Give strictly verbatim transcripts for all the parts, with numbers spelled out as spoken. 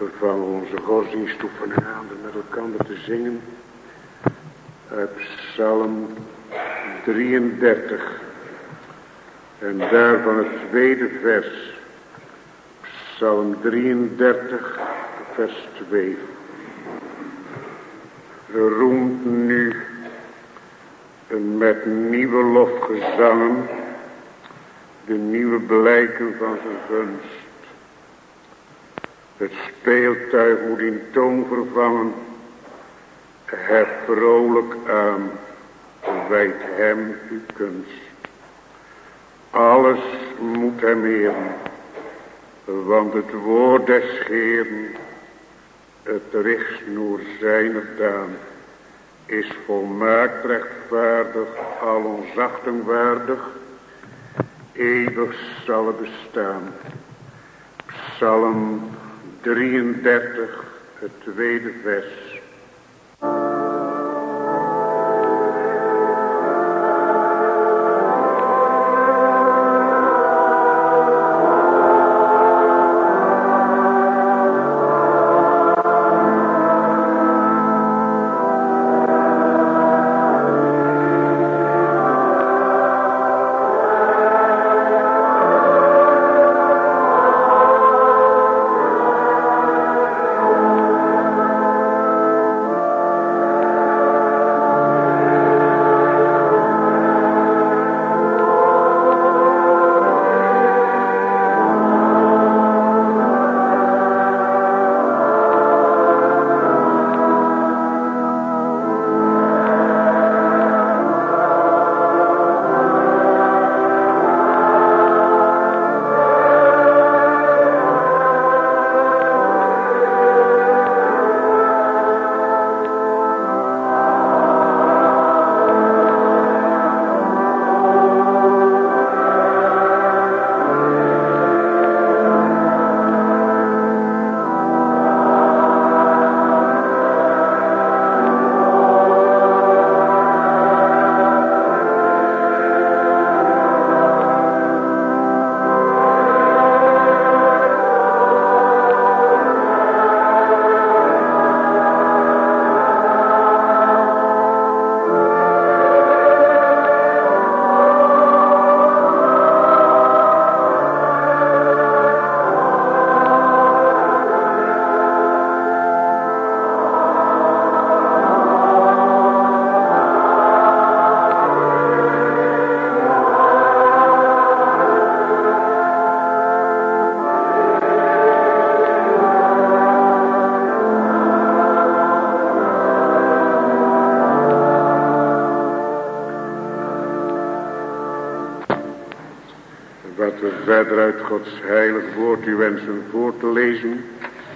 We vangen onze godsdienstoefening aan met elkaar te zingen uit Psalm drieëndertig. En daarvan het tweede vers. Psalm drieëndertig, vers twee. Roemt nu met nieuwe lofgezangen de nieuwe blijken van zijn gunst. Het speeltuig moet in toon vervangen. Hef vrolijk aan, wijd hem uw kunst. Alles moet hem eren, want het woord des Heeren, het richtsnoer zijner daan, is volmaakt rechtvaardig, al ons achting waardig, eeuwig zal het bestaan. Psalm drieëndertig, het tweede vers. Verder uit Gods heilig woord u wensen voor te lezen.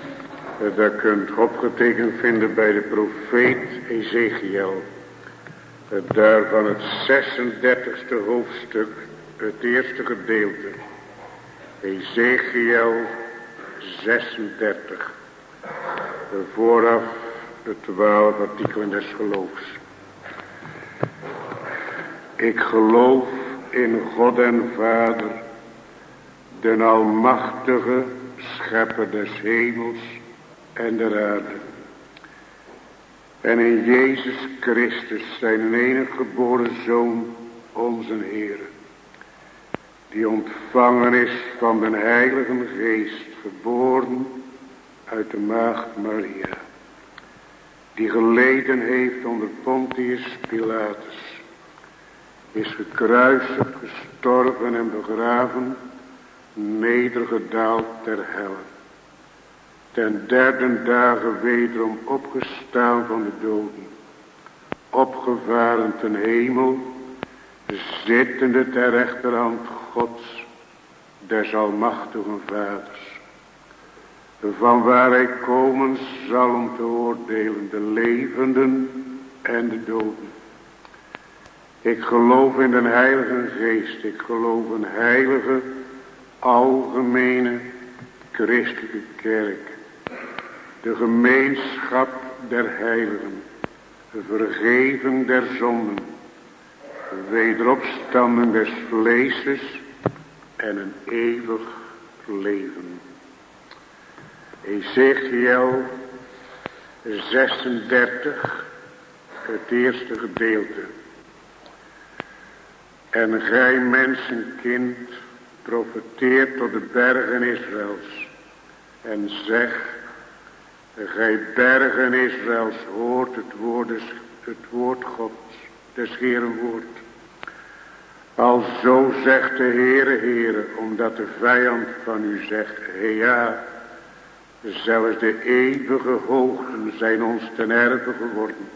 Dat kunt opgetekend vinden bij de profeet Ezechiel. Daarvan het zesendertigste hoofdstuk, het eerste gedeelte. Ezechiel zesendertig. Vooraf de twaalf artikelen des geloofs. Ik geloof in God en Vader, den almachtige schepper des hemels en der aarde. En in Jezus Christus zijn enige geboren Zoon, onze Heer, die ontvangen is van den Heilige Geest, geboren uit de maagd Maria, die geleden heeft onder Pontius Pilatus, is gekruisigd, gestorven en begraven, nedergedaald ter helle, ten derde dagen wederom opgestaan van de doden, opgevaren ten hemel, zittende ter rechterhand Gods, des almachtigen Vaders, van waar hij komen zal om te oordelen de levenden en de doden. Ik geloof in de Heilige Geest, ik geloof een heilige, algemene, christelijke kerk, de gemeenschap der heiligen, de vergeving der zonden, de wederopstanding des vleeses en een eeuwig leven. Ezechiel zesendertig, het eerste gedeelte. En gij mensenkind, profeteert tot de bergen Israëls. En zeg, gij bergen Israëls, hoort het woord, des, het woord Gods, des Heeren woord. Alzo zegt de Heere, Heere, omdat de vijand van u zegt, ja, zelfs de eeuwige hoogten zijn ons ten erve geworden.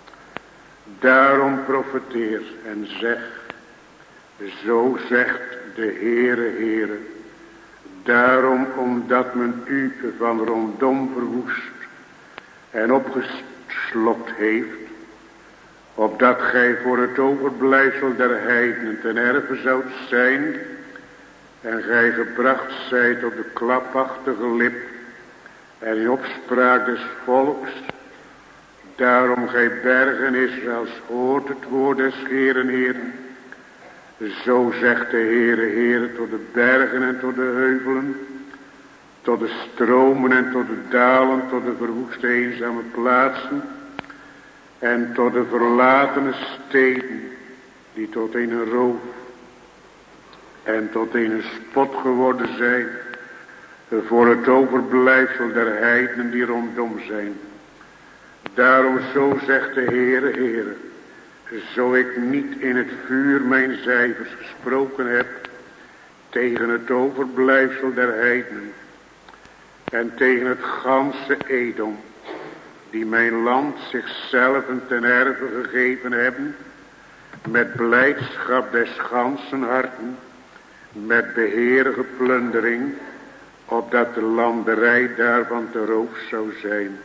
Daarom profeteer en zeg, zo zegt de Heere, Heere, daarom omdat men u van rondom verwoest en opgeslokt heeft, opdat gij voor het overblijfsel der heidenen ten erve zoudt zijn, en gij gebracht zijt op de klapachtige lip, en in opspraak des volks. Daarom gij bergen Israëls, hoort het woord des Heeren, Heeren. Zo zegt de Heere, Heere, tot de bergen en tot de heuvelen, tot de stromen en tot de dalen, tot de verwoeste eenzame plaatsen, en tot de verlatene steden, die tot een roof en tot een spot geworden zijn, voor het overblijfsel der heidenen die rondom zijn. Daarom zo zegt de Heere, Heere, zo ik niet in het vuur mijn cijfers gesproken heb tegen het overblijfsel der heidenen en tegen het ganse Edom, die mijn land zichzelf ten erve gegeven hebben, met blijdschap des gansen harten, met beheerige plundering, opdat de landerij daarvan te roof zou zijn.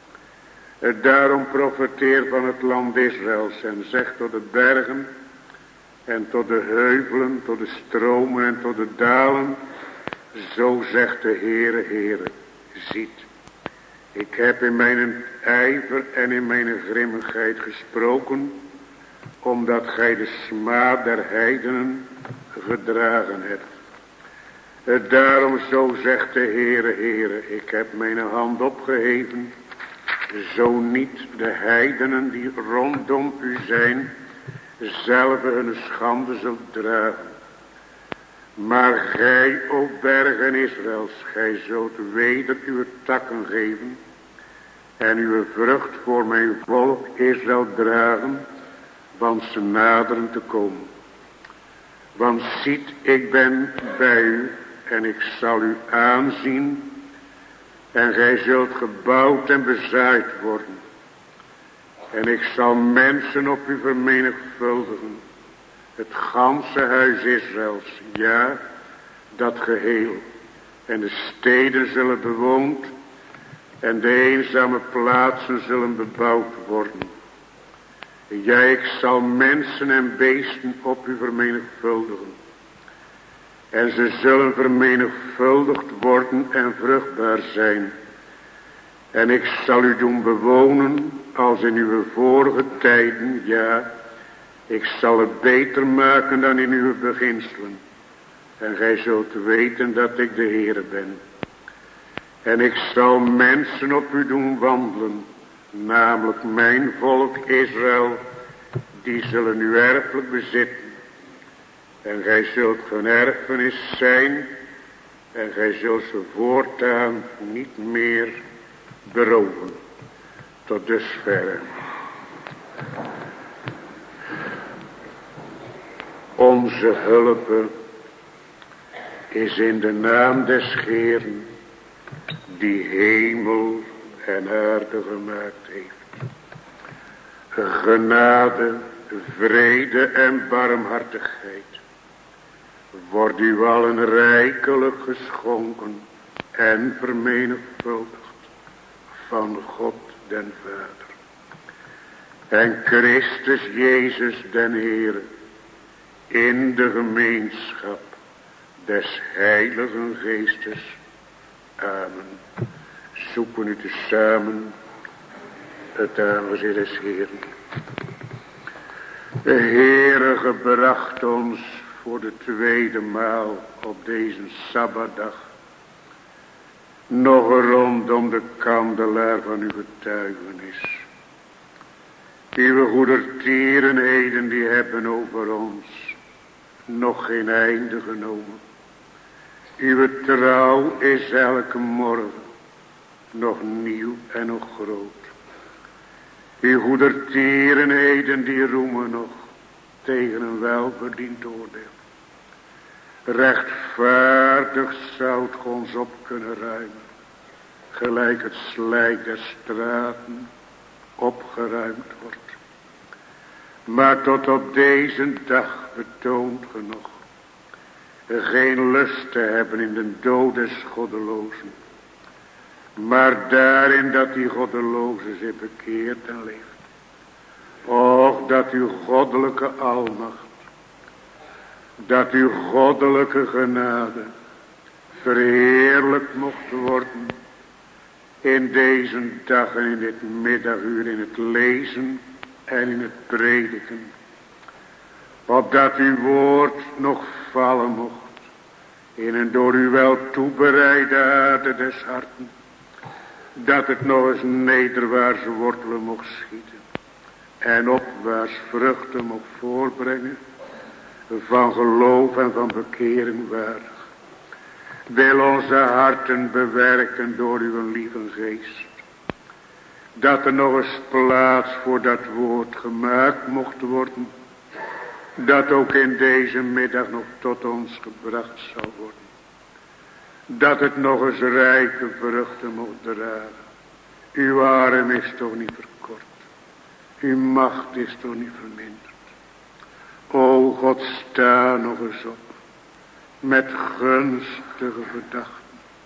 Daarom profeteer van het land Israëls en zeg tot de bergen en tot de heuvelen, tot de stromen en tot de dalen, zo zegt de Heere, Heere, ziet, ik heb in mijn ijver en in mijn grimmigheid gesproken, omdat gij de smaad der heidenen gedragen hebt. Daarom zo zegt de Heere, Heere, ik heb mijn hand opgeheven, zo niet de heidenen die rondom u zijn, zelf hun schande zult dragen. Maar gij, o bergen Israëls, gij zult weder uw takken geven, en uw vrucht voor mijn volk Israël dragen, want ze naderen te komen. Want ziet, ik ben bij u, en ik zal u aanzien, en gij zult gebouwd en bezaaid worden. En ik zal mensen op u vermenigvuldigen, het ganse huis Israëls, ja, dat geheel. En de steden zullen bewoond, en de eenzame plaatsen zullen bebouwd worden. Ja, ik zal mensen en beesten op u vermenigvuldigen. En ze zullen vermenigvuldigd worden en vruchtbaar zijn. En ik zal u doen bewonen als in uw vorige tijden, ja, ik zal het beter maken dan in uw beginselen. En gij zult weten dat ik de Heere ben. En ik zal mensen op u doen wandelen, namelijk mijn volk Israël, die zullen u erfelijk bezitten. En gij zult hun erfenis zijn, en gij zult ze voortaan niet meer beroven. Tot dusverre. Onze hulp is in de naam des Heeren, die hemel en aarde gemaakt heeft. Genade, vrede en barmhartigheid wordt u allen rijkelijk geschonken en vermenigvuldigd van God den Vader en Christus Jezus den Heere in de gemeenschap des Heiligen Geestes. Amen. Zoeken u tezamen het aangezicht des Heeren. De Heere gebracht ons voor de tweede maal op deze Sabbatdag nog rondom de kandelaar van uw getuigenis. Uw goedertierenheden die hebben over ons nog geen einde genomen. Uw trouw is elke morgen nog nieuw en nog groot. Uw goedertierenheden die roemen nog tegen een welverdiend oordeel. Rechtvaardig zou het ons op kunnen ruimen, gelijk het slijk der straten opgeruimd wordt. Maar tot op deze dag betoont ge nog geen lust te hebben in de dood des goddelozen, maar daarin dat die goddeloze zich bekeert en leeft. Och, dat uw goddelijke almacht, dat uw goddelijke genade verheerlijkt mocht worden in deze dag en in dit middaguur, in het lezen en in het prediken, opdat uw woord nog vallen mocht in een door u wel toebereide aarde des harten, dat het nog eens nederwaarts wortelen mocht schieten en opwaarts vruchten mocht voorbrengen van geloof en van bekering waardig. Wil onze harten bewerken door uw lieve geest, dat er nog eens plaats voor dat woord gemaakt mocht worden, dat ook in deze middag nog tot ons gebracht zal worden. Dat het nog eens rijke vruchten mocht dragen. Uw arm is toch niet verkort. Uw macht is toch niet verminderd. O God, sta nog eens op. Met gunstige gedachten.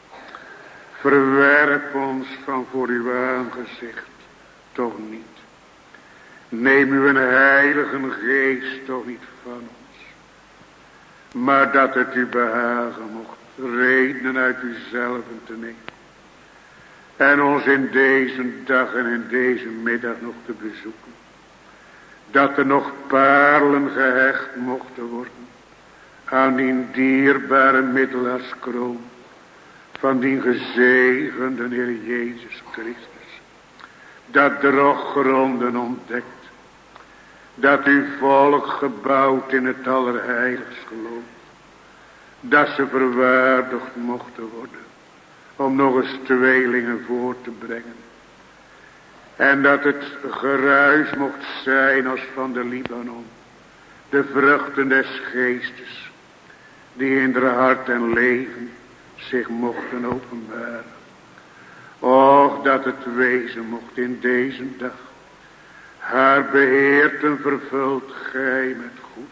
Verwerp ons van voor uw aangezicht toch niet. Neem uw heilige geest toch niet van ons. Maar dat het u behagen mocht redenen uit uzelf te nemen. En ons in deze dag en in deze middag nog te bezoeken. Dat er nog parelen gehecht mochten worden aan die dierbare middelaarskroon van die gezegende Heer Jezus Christus. Dat droggronden ontdekt. Dat uw volk gebouwd in het allerheiligst geloof. Dat ze verwaardigd mochten worden om nog eens tweelingen voor te brengen. En dat het geruis mocht zijn als van de Libanon. De vruchten des geestes die in haar hart en leven zich mochten openbaren. Och, dat het wezen mocht in deze dag. Haar beheert en vervult gij met goed.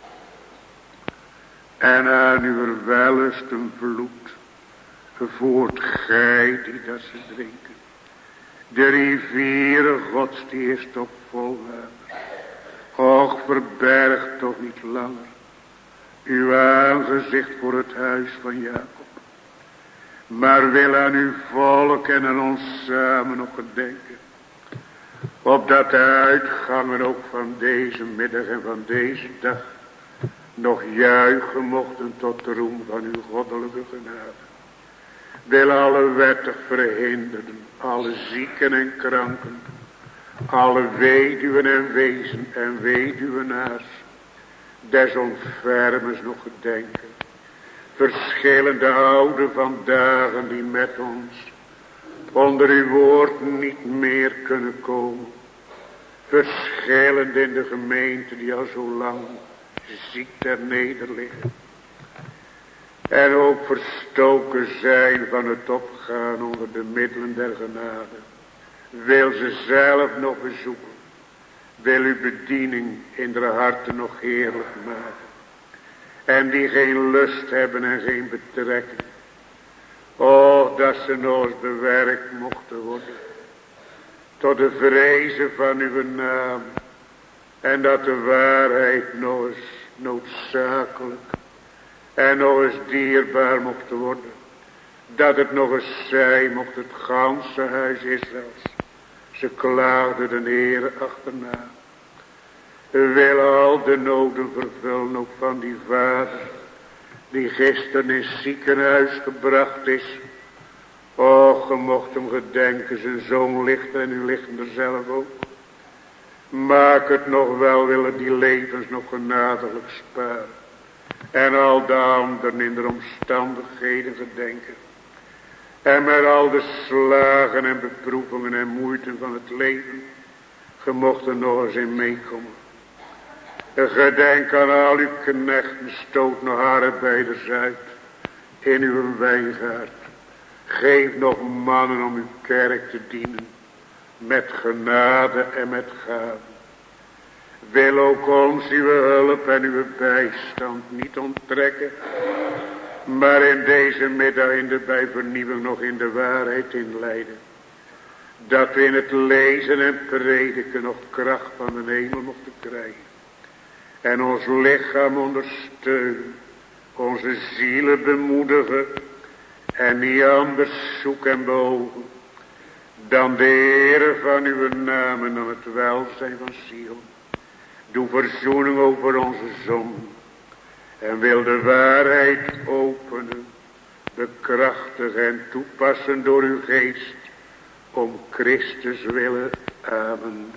En aan uw wellusten vloed voert gij die dat ze drinken. De rivieren Gods die is toch vol water. Och, verberg toch niet langer uw aangezicht voor het huis van Jacob. Maar wil aan uw volk en aan ons samen nog gedenken. Opdat de uitgangen ook van deze middag en van deze dag nog juichen mochten tot de roem van uw goddelijke genade. Wil alle wettig verhinderden, alle zieken en kranken, alle weduwen en wezen en weduwenaars, des ontfermers nog gedenken. Verschillende ouden van dagen die met ons onder uw woord niet meer kunnen komen. Verschillende in de gemeente die al zo lang ziek ter neder liggen. En ook verstoken zijn van het opgaan onder de middelen der genade. Wil ze zelf nog bezoeken. Wil uw bediening in de harten nog heerlijk maken. En die geen lust hebben en geen betrekking. Oh, dat ze nog eens bewerkt mochten worden. Tot de vrezen van uw naam. En dat de waarheid nog eens noodzakelijk en nog eens dierbaar mocht worden. Dat het nog eens zij mocht het ganse huis Israëls. Ze klaagden de Heer achterna. Wil al de noden vervullen ook van die vader. Die gisteren in het ziekenhuis gebracht is. Och, ge mocht hem gedenken, zijn zoon ligt en u ligt er zelf ook. Maak het nog wel, willen die levens nog genadiglijk sparen. En al de anderen in de omstandigheden gedenken. En met al de slagen en beproevingen en moeiten van het leven. Ge mocht er nog eens in meekomen. Gedenk aan al uw knechten, stoot nog arbeiders uit. In uw wijngaard. Geef nog mannen om uw kerk te dienen. Met genade en met gave. Wil ook ons uw hulp en uw bijstand niet onttrekken. Maar in deze middag in de bijvernieuwing nog in de waarheid inleiden. Dat we in het lezen en prediken nog kracht van de hemel mochten krijgen. En ons lichaam ondersteunen. Onze zielen bemoedigen. En niet anders zoeken en behogen. Dan de Heere van uw naam en dan het welzijn van Sion. Doe verzoening over onze zonden. En wil de waarheid openen. Bekrachtigen en toepassen door uw geest. Om Christus willen. Amen.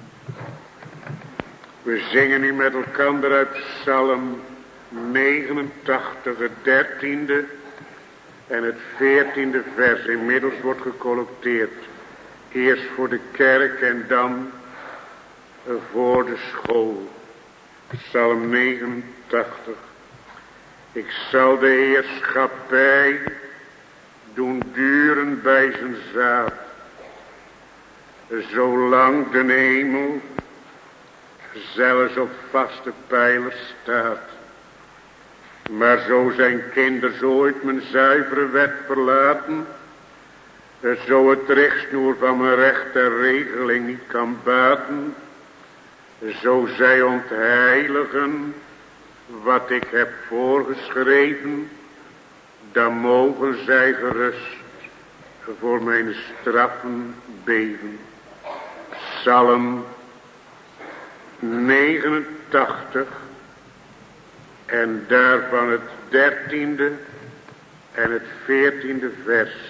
We zingen nu met elkaar uit Psalm negenentachtig, het dertiende en het veertiende vers. Inmiddels wordt gecollecteerd. Eerst voor de kerk en dan voor de school. Psalm negenentachtig. Ik zal de heerschappij doen duren bij zijn zaad. Zolang de hemel zelfs op vaste pijlers staat. Maar zo zijn kinders ooit mijn zuivere wet verlaten. Zo het richtsnoer van mijn recht en regeling niet kan baten. Zo zij ontheiligen wat ik heb voorgeschreven. Dan mogen zij gerust voor mijn straffen beven. Psalm negenentachtig. En daarvan het dertiende en het veertiende vers.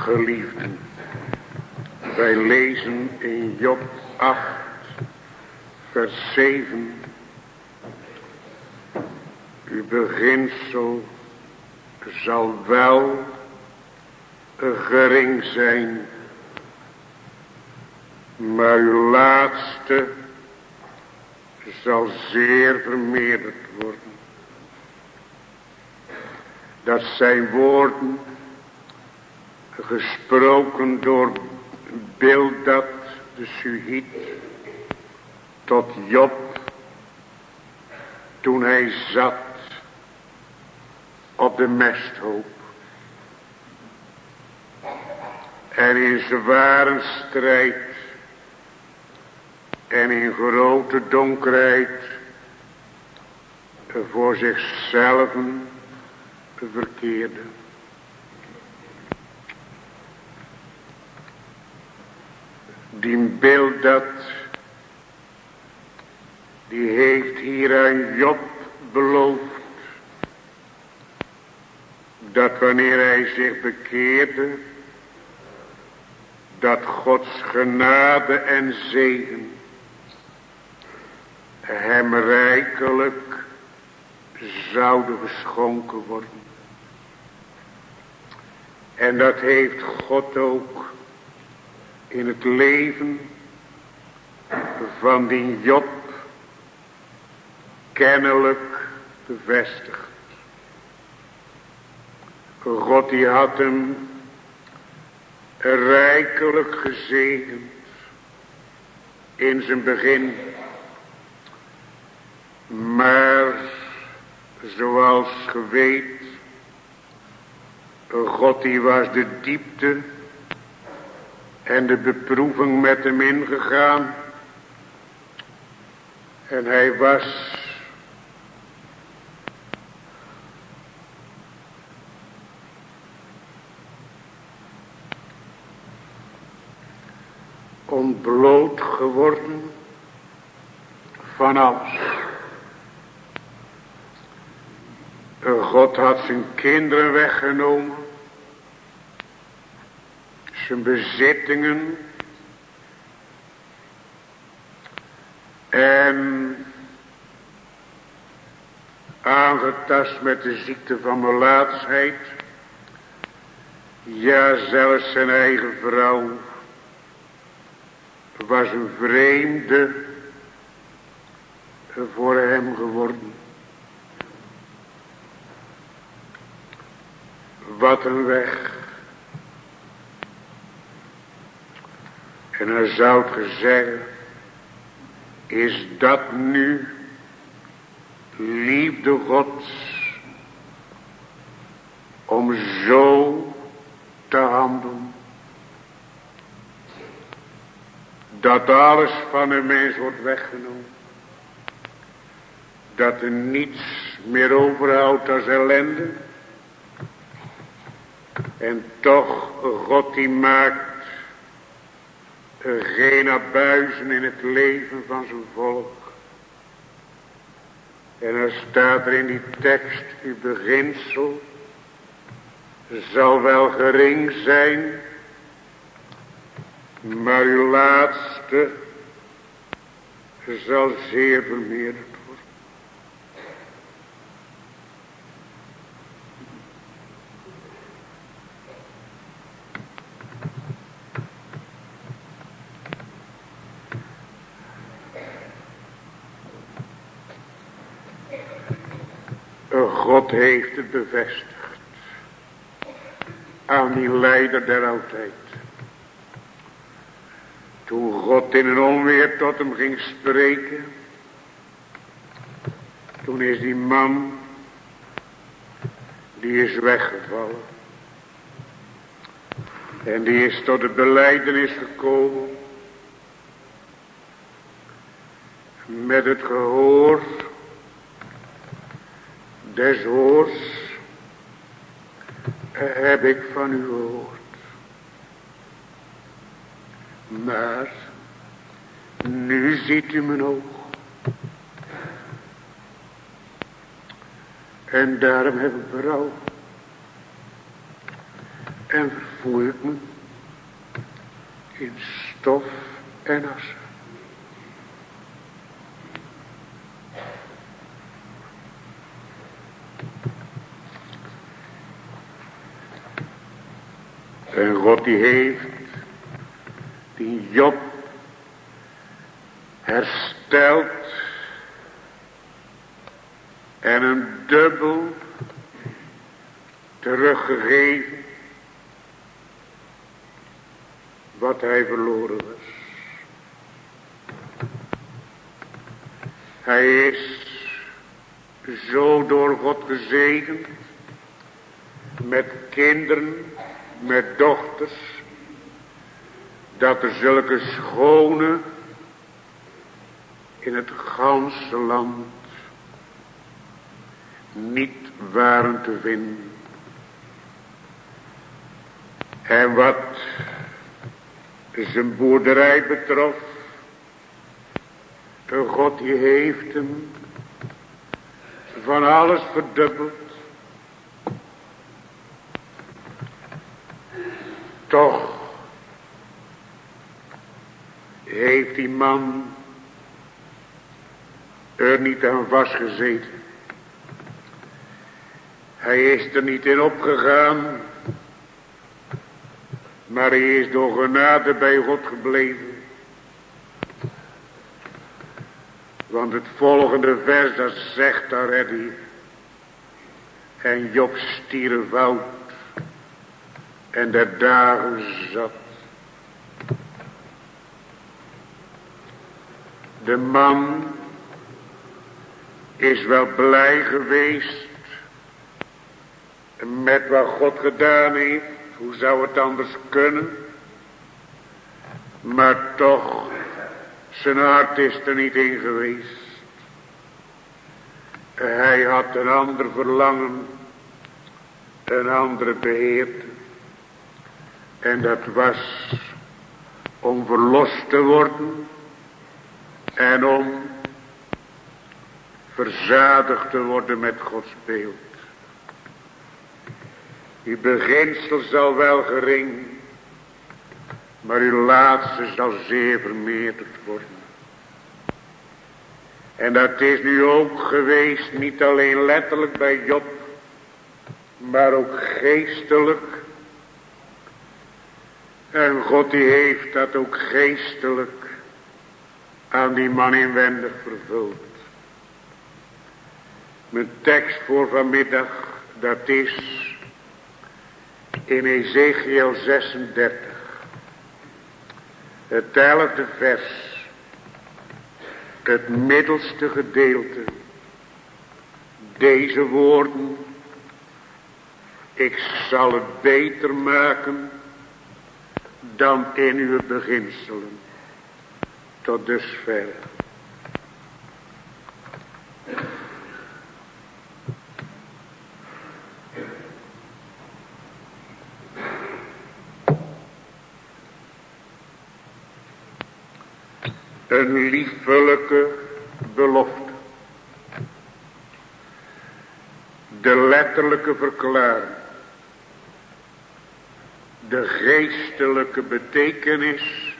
Geliefden, wij lezen in Job acht, vers zeven. Uw beginsel zal wel gering zijn, maar uw laatste zal zeer vermeerderd worden. Dat zijn woorden gesproken door Bildad de Suhit tot Job toen hij zat op de mesthoop en in zware strijd en in grote donkerheid voor zichzelf verkeerde. Die Bildad, die heeft hier aan Job beloofd dat wanneer hij zich bekeerde, dat Gods genade en zegen hem rijkelijk zouden geschonken worden. En dat heeft God ook in het leven van die Job kennelijk bevestigd. God die had hem rijkelijk gezegend in zijn begin. Maar zoals ge weet, God die was de diepte en de beproeving met hem ingegaan. En hij was ontbloot geworden van alles. God had zijn kinderen weggenomen, zijn bezittingen en aangetast met de ziekte van melaatsheid. Ja, zelfs zijn eigen vrouw was een vreemde voor hem geworden. Wat een weg. En dan zou het zeggen, is dat nu liefde Gods om zo te handelen? Dat alles van een mens wordt weggenomen. Dat er niets meer overhoudt als ellende. En toch, God die maakt geen abuizen in het leven van zijn volk. En er staat er in die tekst, uw beginsel zal wel gering zijn, maar uw laatste zal zeer vermeerderd worden. God heeft het bevestigd aan die leider der oudheid. Toen God in een onweer tot hem ging spreken, toen is die man, die is weggevallen. En die is tot de belijdenis gekomen, met het gehoor des hoors heb ik van u gehoord. Maar nu ziet u mijn oog. En daarom heb ik berouw. en vervoer ik me in stof en as. En God die heeft die Job hersteld en een dubbel teruggegeven wat hij verloren was. Hij is zo door God gezegend met kinderen, met dochters, dat er zulke schone in het ganse land niet waren te vinden. En wat zijn boerderij betrof, de God die heeft hem van alles verdubbeld. Toch heeft die man er niet aan vastgezeten. Hij is er niet in opgegaan, maar hij is door genade bij God gebleven. Want het volgende vers dat zegt daar Eddie. En Job stierf oud en der dagen zat. De man is wel blij geweest met wat God gedaan heeft. Hoe zou het anders kunnen? Maar toch, zijn hart is er niet in geweest. Hij had een ander verlangen, een andere beheerte. En dat was om verlost te worden en om verzadigd te worden met Gods beeld. Uw beginsel zal wel gering, maar uw laatste zal zeer vermeerderd worden. En dat is nu ook geweest, niet alleen letterlijk bij Job, maar ook geestelijk. En God die heeft dat ook geestelijk aan die man inwendig vervuld. Mijn tekst voor vanmiddag, dat is in Ezekiel zesendertig. Het elfde vers. Het middelste gedeelte. Deze woorden. Ik zal het beter maken dan in uw beginselen. Tot dusver. Een liefelijke belofte. De letterlijke verklaring. De geestelijke betekenis.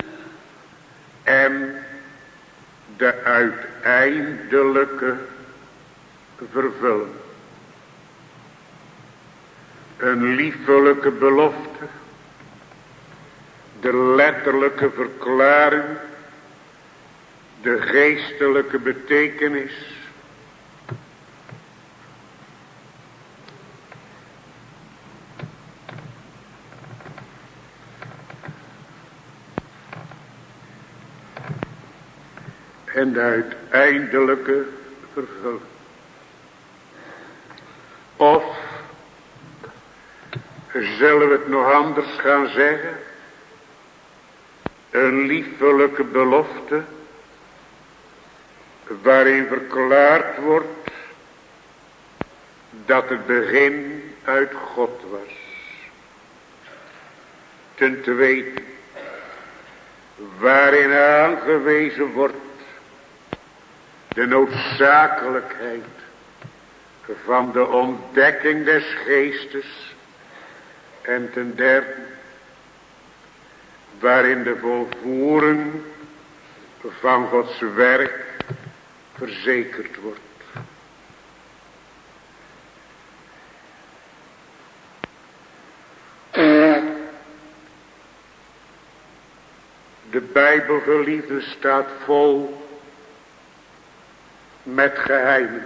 En de uiteindelijke vervulling. Een liefelijke belofte. De letterlijke verklaring. De geestelijke betekenis. En de uiteindelijke vervulling. Of zullen we het nog anders gaan zeggen? Een liefelijke belofte. Waarin verklaard wordt dat het begin uit God was. Ten tweede, waarin aangewezen wordt de noodzakelijkheid van de ontdekking des geestes En ten derde, waarin de volvoering van Gods werk verzekerd wordt. De Bijbel, geliefde, staat vol met geheimen.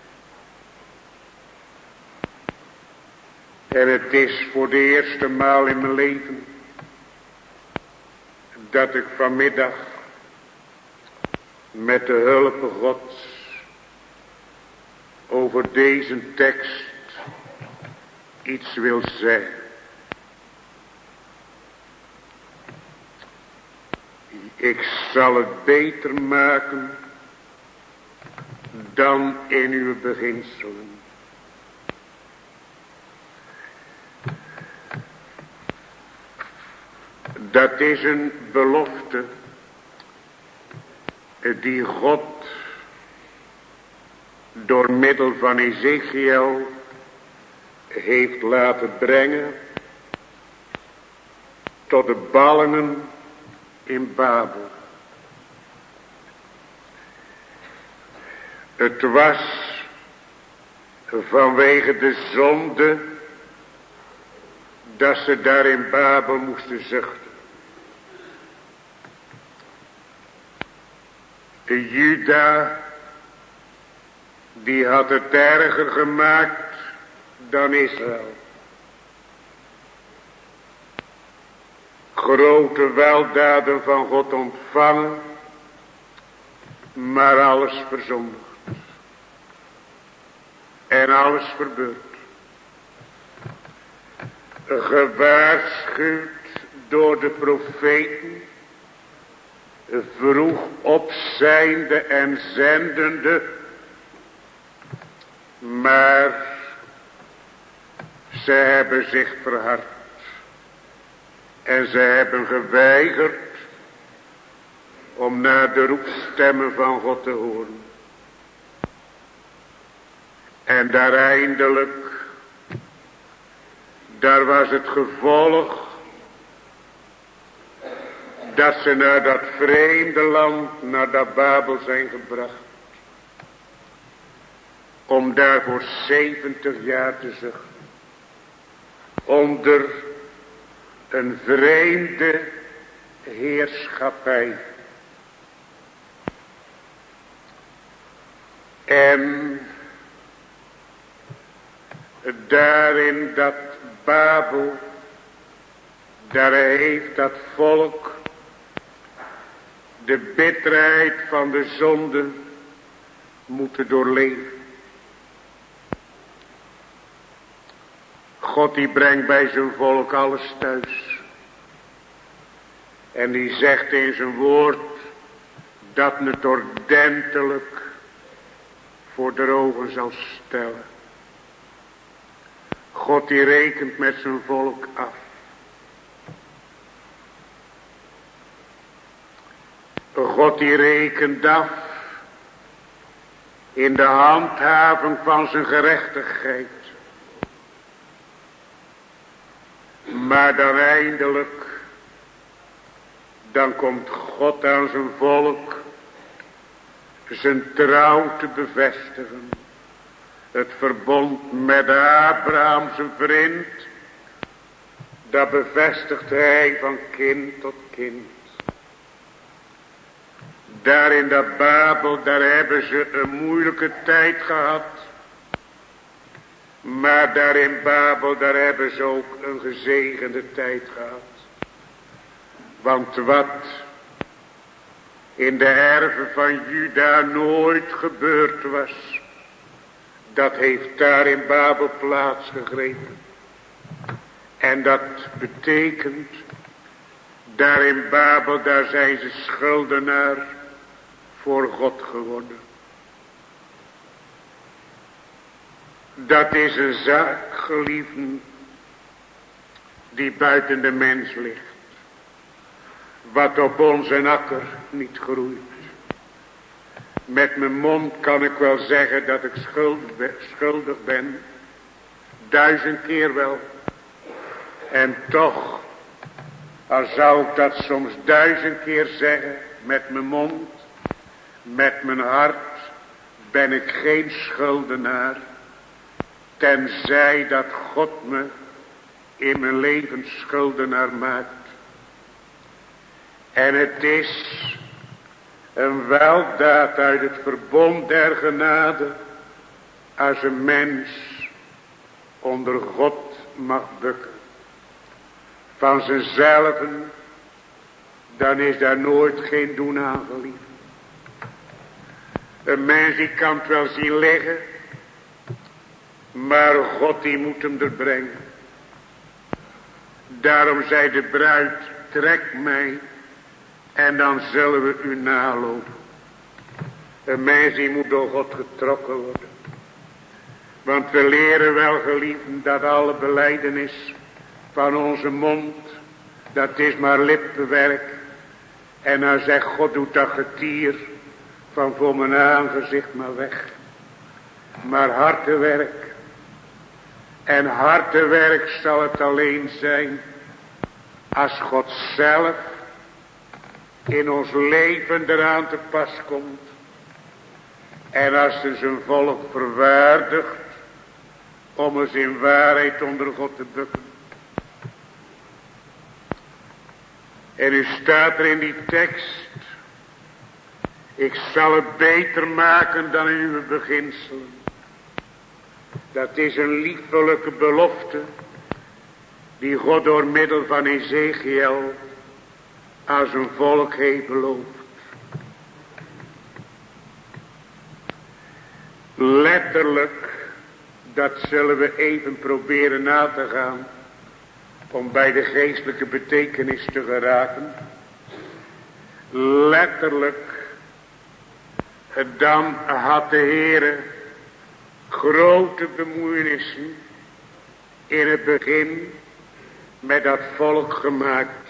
En het is voor de eerste maal in mijn leven dat ik vanmiddag met de hulp Gods over deze tekst iets wil zeggen. Ik zal het beter maken dan in uw beginselen. Dat is een belofte die God door middel van Ezekiel heeft laten brengen tot de ballingen in Babel. Het was vanwege de zonde dat ze daar in Babel moesten zuchten. De Juda, die had het erger gemaakt dan Israël. Grote weldaden van God ontvangen, maar alles verzondigd. En alles verbeurd. Gewaarschuwd door de profeten, vroeg opzijnde en zendende, maar ze hebben zich verhard. En ze hebben geweigerd om naar de roepstemmen van God te horen. En daar eindelijk, daar was het gevolg dat ze naar dat vreemde land, naar dat Babel zijn gebracht. Om daar voor zeventig jaar te zuchten. Onder een vreemde heerschappij. En daarin dat Babel, daar heeft dat volk de bitterheid van de zonde moeten doorleven. God die brengt bij zijn volk alles thuis. En die zegt in zijn woord dat het ordentelijk voor de ogen zal stellen. God die rekent met zijn volk af. God die rekent af in de handhaving van zijn gerechtigheid. Maar dan eindelijk, dan komt God aan zijn volk zijn trouw te bevestigen. Het verbond met Abraham zijn vriend, dat bevestigt hij van kind tot kind. Daar in dat Babel, daar hebben ze een moeilijke tijd gehad. Maar daar in Babel, daar hebben ze ook een gezegende tijd gehad. Want wat in de erven van Juda nooit gebeurd was, dat heeft daar in Babel plaats gegrepen. En dat betekent, daar in Babel, daar zijn ze schuldenaar voor God geworden. Dat is een zaak, geliefden, die buiten de mens ligt. Wat op onze akker niet groeit. Met mijn mond kan ik wel zeggen dat ik schuldig ben, schuldig ben. Duizend keer wel. En toch, al zou ik dat soms duizend keer zeggen, met mijn mond, met mijn hart, ben ik geen schuldenaar, tenzij dat God me in mijn leven schuldenaar maakt. En het is een weldaad uit het verbond der genade, als een mens onder God mag bukken. Van zichzelven, dan is daar nooit geen doen aan geliefd. Een mens die kan het wel zien liggen, maar God die moet hem er brengen. Daarom zei de bruid, trek mij en dan zullen we u nalopen. Een mens die moet door God getrokken worden. Want we leren wel geliefden dat alle belijdenis van onze mond, dat is maar lippenwerk. En dan zegt God, doet dat getier van voor mijn aangezicht maar weg. Maar harde werk. En harde werk zal het alleen zijn als God zelf in ons leven eraan te pas komt. En als hij zijn volk verwaardigt om eens in waarheid onder God te bukken. En u staat er in die tekst, ik zal het beter maken dan in uw beginselen. Dat is een liefelijke belofte die God door middel van Ezechiel aan zijn volk heeft beloofd. Letterlijk, dat zullen we even proberen na te gaan, om bij de geestelijke betekenis te geraken. Letterlijk, dan had de Heere grote bemoeienissen in het begin met dat volk gemaakt.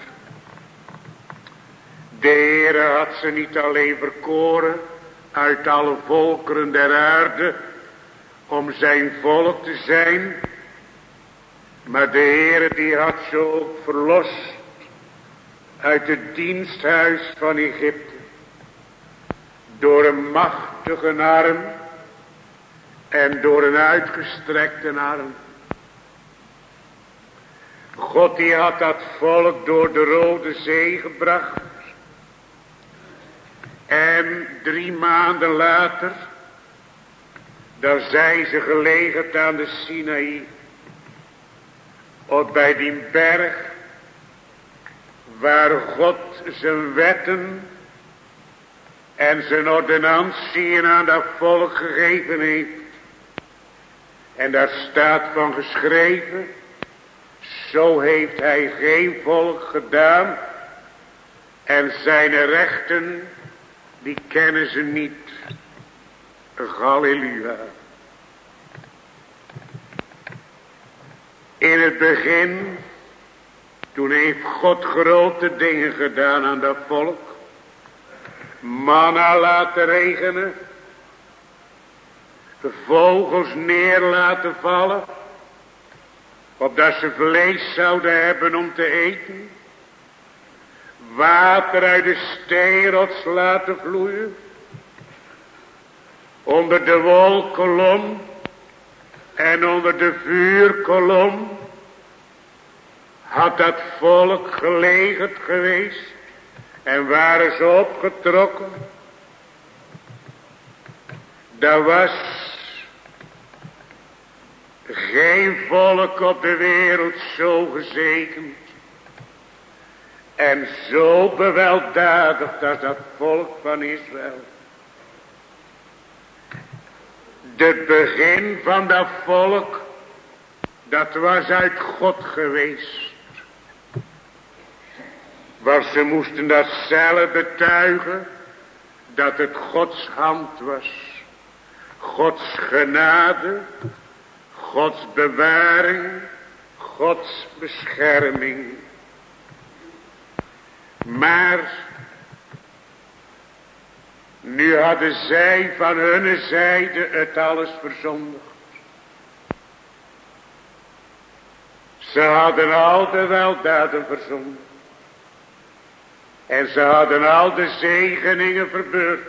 De Heere had ze niet alleen verkoren uit alle volkeren der aarde om zijn volk te zijn, maar de Heere die had ze ook verlost uit het diensthuis van Egypte door een machtige arm en door een uitgestrekte arm. God die had dat volk door de Rode Zee gebracht. En drie maanden later, daar zijn ze gelegerd aan de Sinaï. Op bij die berg, waar God zijn wetten en zijn ordonnantiën aan dat volk gegeven heeft. En daar staat van geschreven, zo heeft hij geen volk gedaan en zijn rechten, die kennen ze niet. Halleluja. In het begin, toen heeft God grote dingen gedaan aan dat volk. Manna laten regenen. De vogels neer laten vallen. Opdat ze vlees zouden hebben om te eten. Water uit de steenrots laten vloeien. Onder de wolkolom en onder de vuurkolom had dat volk gelegerd geweest en waren ze opgetrokken. Daar was geen volk op de wereld zo gezegend en zo bewelddadigd als dat volk van Israël. Het begin van dat volk, dat was uit God geweest. Want ze moesten dat zelf betuigen, dat het Gods hand was. Gods genade, Gods bewaring, Gods bescherming. Maar nu hadden zij van hun zijde het alles verzondigd. Ze hadden al de weldaden verzonnen. En ze hadden al de zegeningen verbeurd.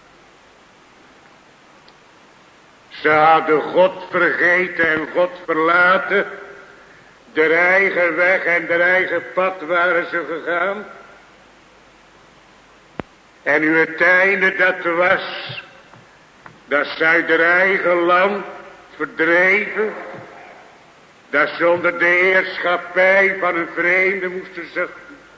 Ze hadden God vergeten en God verlaten. De eigen weg en de eigen pad waren ze gegaan. En nu het einde dat was, dat ze uit hun eigen land verdreven, dat ze onder de heerschappij van een vreemde moesten zuchten.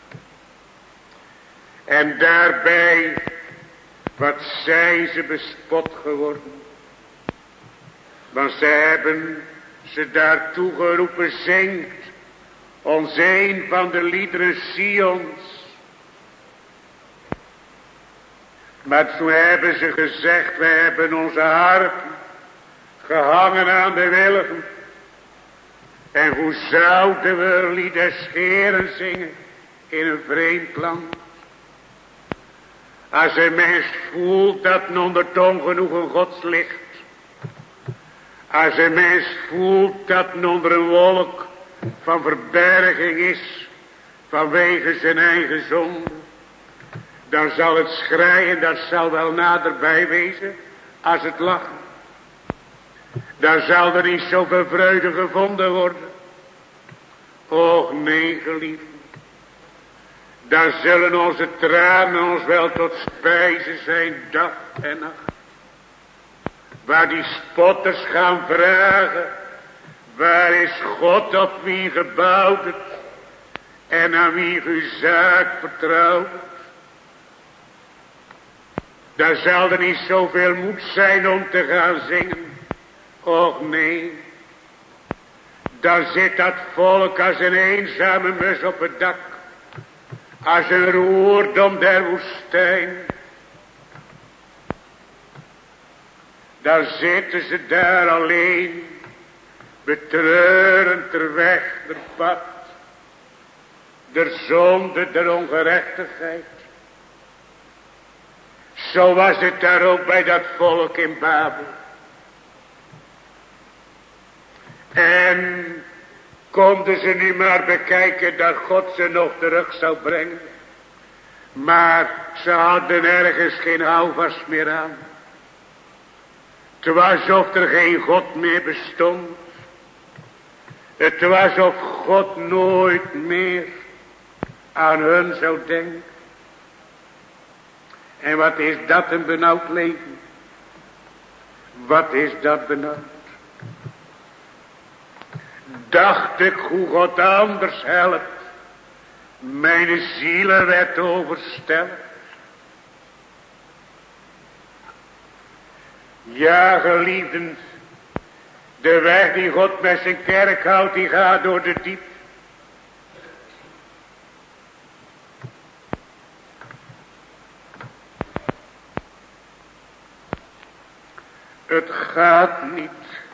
En daarbij, wat zijn ze bespot geworden. Want ze hebben ze daartoe geroepen, zingt ons een van de liederen Sions. Maar toen hebben ze gezegd, wij hebben onze harp gehangen aan de wilgen. En hoe zouden we lied des Heeren zingen in een vreemd land? Als een mens voelt dat men onder het ongenoegen Gods ligt. Als een mens voelt dat men onder een wolk van verberging is vanwege zijn eigen zonde. Dan zal het schreien, dat zal wel naderbij wezen als het lachen. Dan zal er niet zoveel vreugde gevonden worden. Och nee, geliefden. Dan zullen onze tranen ons wel tot spijze zijn dag en nacht. Waar die spotters gaan vragen, waar is God op wie gebouwd het en aan wie uw zaak vertrouwt. Daar zal er niet zoveel moed zijn om te gaan zingen. Och nee. Dan zit dat volk als een eenzame mus op het dak. Als een roerdom der woestijn. Dan zitten ze daar alleen. Betreurend ter weg, der pad. Der zonde, der ongerechtigheid. Zo was het daar ook bij dat volk in Babel. En konden ze nu maar bekijken dat God ze nog terug zou brengen. Maar ze hadden ergens geen houvast meer aan. Het was of er geen God meer bestond. Het was of God nooit meer aan hun zou denken. En wat is dat een benauwd leven? Wat is dat benauwd? Dacht ik hoe God anders helpt. Mijn zielen werd oversteld. Ja, geliefden. De weg die God met zijn kerk houdt, die gaat door de diep. Het gaat niet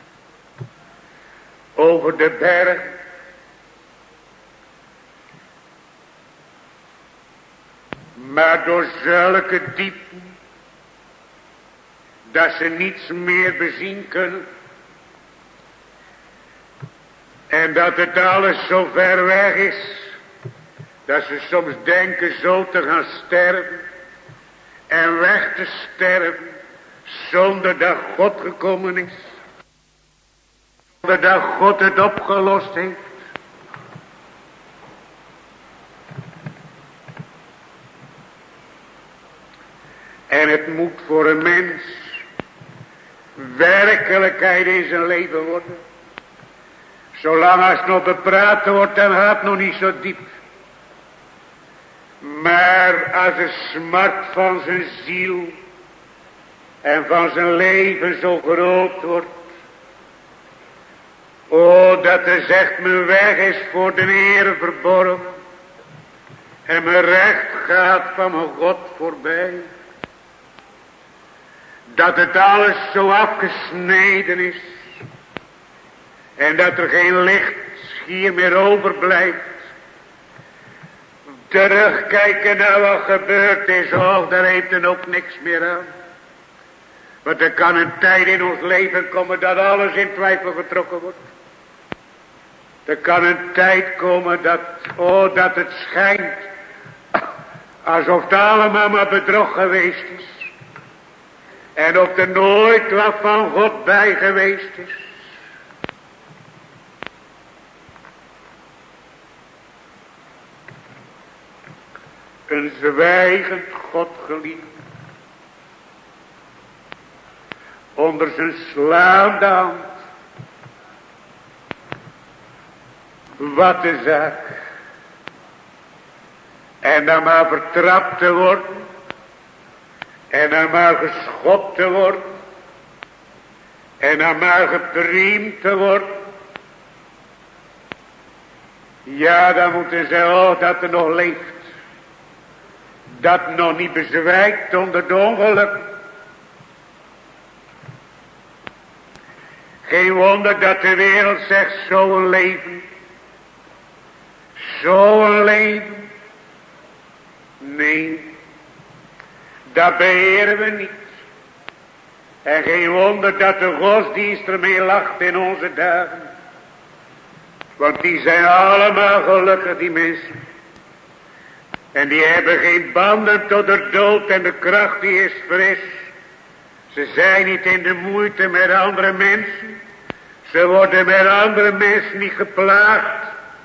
over de berg. Maar door zulke diepten. Dat ze niets meer bezien kunnen. En dat het alles zo ver weg is. Dat ze soms denken zo te gaan sterven. En weg te sterven. Zonder dat God gekomen is. Zonder dat God het opgelost heeft. En het moet voor een mens werkelijkheid in zijn leven worden. Zolang als het nog bepraat wordt, dan gaat het nog niet zo diep. Maar als de smart van zijn ziel en van zijn leven zo groot wordt. O, dat er zegt, mijn weg is voor de Heere verborgen. En mijn recht gaat van mijn God voorbij. Dat het alles zo afgesneden is. En dat er geen licht schier meer overblijft. Terugkijken naar wat gebeurd is. Oh, daar heeft er ook niks meer aan. Want er kan een tijd in ons leven komen dat alles in twijfel getrokken wordt. Er kan een tijd komen dat, oh, dat het schijnt alsof het allemaal maar bedrog geweest is. En of er nooit wat van God bij geweest is. Een zwijgend God geliefd. Onder zijn slaande hand. Wat een zaak. En dan maar vertrapt te worden. En dan maar geschopt te worden. En dan maar gepriemd te worden. Ja, dan moeten ze, oh, dat er nog leeft. Dat nog niet bezwijkt onder de ongeluk. Geen wonder dat de wereld zegt, zo'n leven. Zo'n leven. Nee, dat beheren we niet. En geen wonder dat de godsdienst ermee lacht in onze dagen. Want die zijn allemaal gelukkig, die mensen. En die hebben geen banden tot de dood en de kracht die is fris. Ze zijn niet in de moeite met andere mensen. Ze worden met andere mensen niet geplaagd.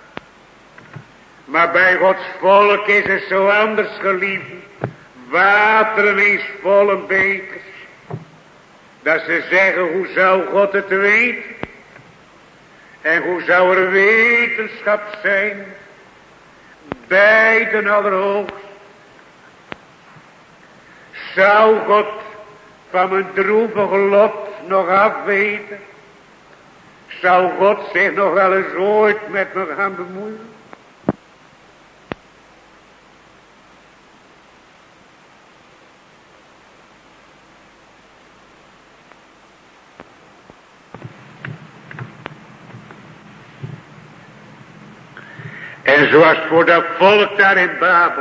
Maar bij Gods volk is het zo anders, geliefd. Wateren is volle bekers. Dat ze zeggen, hoe zou God het weten? En hoe zou er wetenschap zijn? Beiden allerhoogst. Zou God van mijn droevig lot nog afweten? Zou God zich nog wel eens ooit met me gaan bemoeien? En zoals voor dat volk daar in Babel,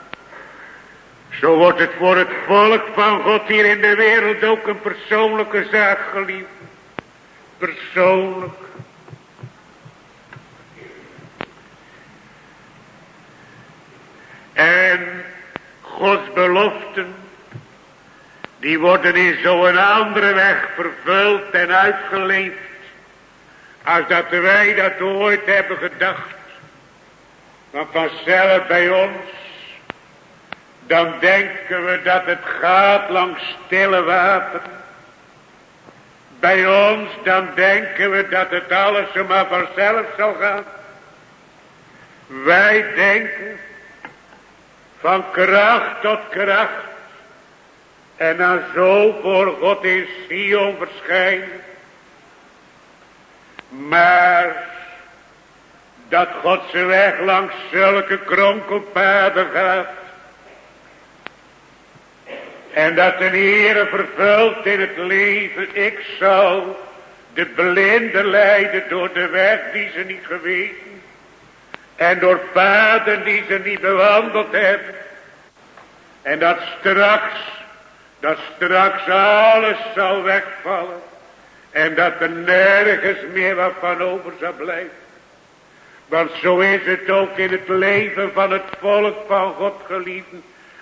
zo wordt het voor het volk van God hier in de wereld ook een persoonlijke zaak, geliefd. Persoonlijk. En Gods beloften, die worden in zo'n andere weg vervuld en uitgeleefd, als dat wij dat ooit hebben gedacht. Want vanzelf bij ons, dan denken we dat het gaat langs stille water. Bij ons, dan denken we dat het alles maar vanzelf zal gaan. Wij denken van kracht tot kracht. En dan zo voor God in Sion verschijnen. Maar dat God zijn weg langs zulke kronkelpaden gaat. En dat de Heere vervult in het leven. Ik zal de blinden leiden door de weg die ze niet geweten. En door paden die ze niet bewandeld hebben. En dat straks, dat straks alles zal wegvallen. En dat er nergens meer wat van over zal blijven. Want zo is het ook in het leven van het volk van God, geliefden.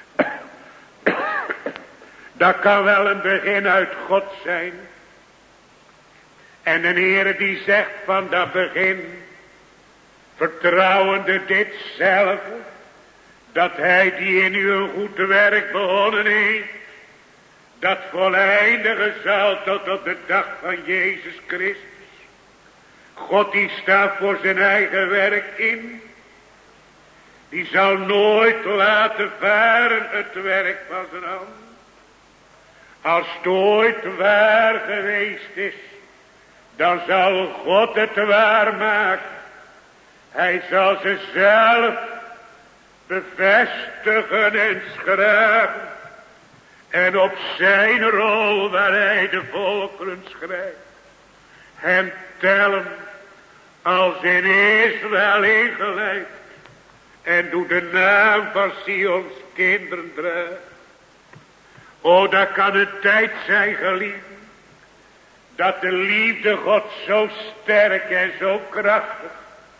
Dat kan wel een begin uit God zijn. En de Heere die zegt van dat begin, vertrouwende ditzelfde, dat hij die in u een goed werk begonnen heeft, dat voleindigen zal tot op de dag van Jezus Christus. God die staat voor zijn eigen werk in. Die zal nooit laten varen het werk van zijn hand. Als het ooit waar geweest is, dan zal God het waar maken. Hij zal ze zelf bevestigen en schrijven. En op zijn rol waar hij de volkeren schrijft. En tellen als in Israël ingelijfd. En doe de naam van Sions kinderen dragen. O, dat kan een tijd zijn, geliefden. Dat de liefde God zo sterk en zo krachtig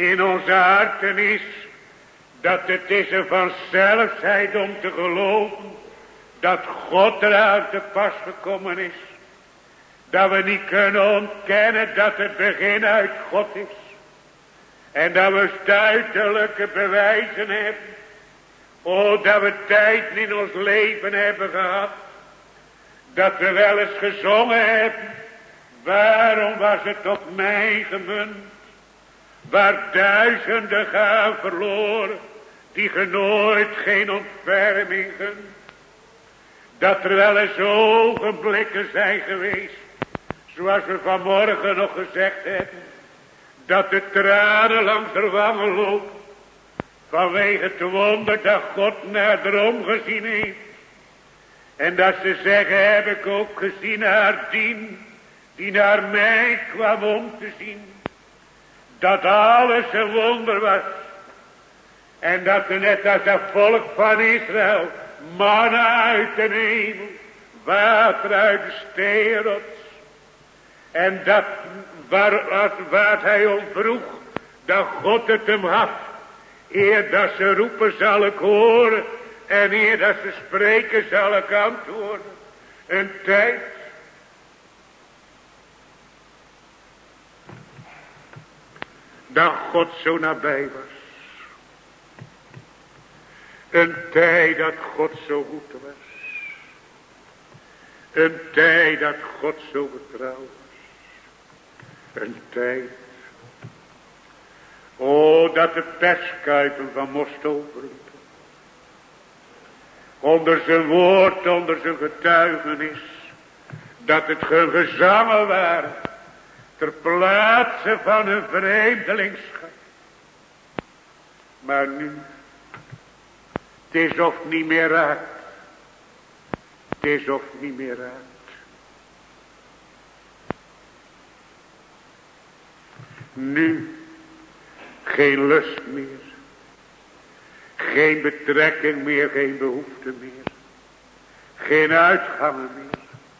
in onze harten is, dat het is een vanzelfheid om te geloven dat God eraan te pas gekomen is. Dat we niet kunnen ontkennen dat het begin uit God is. En dat we duidelijke bewijzen hebben. O, dat we tijd in ons leven hebben gehad. Dat we wel eens gezongen hebben. Waarom was het op mij gemunt? Waar duizenden gaan verloren. Die ge nooit geen ontferming gunt. Dat er wel eens ogenblikken zijn geweest. Zoals we vanmorgen nog gezegd hebben. Dat de tranen langs de wangen lopen. Vanwege het wonder dat God naar de omgezien heeft. En dat ze zeggen, heb ik ook gezien haar dien. Die naar mij kwam om te zien. Dat alles een wonder was. En dat er net als het volk van Israël. Manna uit de hemel. Water uit de steenrots. En dat waar, waar hij om vroeg. Dat God het hem gaf. Eer dat ze roepen zal ik horen. En eer dat ze spreken zal ik antwoorden. Een tijd. Dat God zo nabij was. Een tijd dat God zo goed was. Een tijd dat God zo getrouw was. Een tijd. O, dat de perskuipen van moest overroepen. Onder zijn woord, onder zijn getuigenis. Dat het gezangen waren. Ter plaatse van een vreemdelingschap. Maar nu. Het is of niet meer raakt. Het is of niet meer raakt. Nu. Geen lust meer. Geen betrekking meer. Geen behoefte meer. Geen uitgangen meer.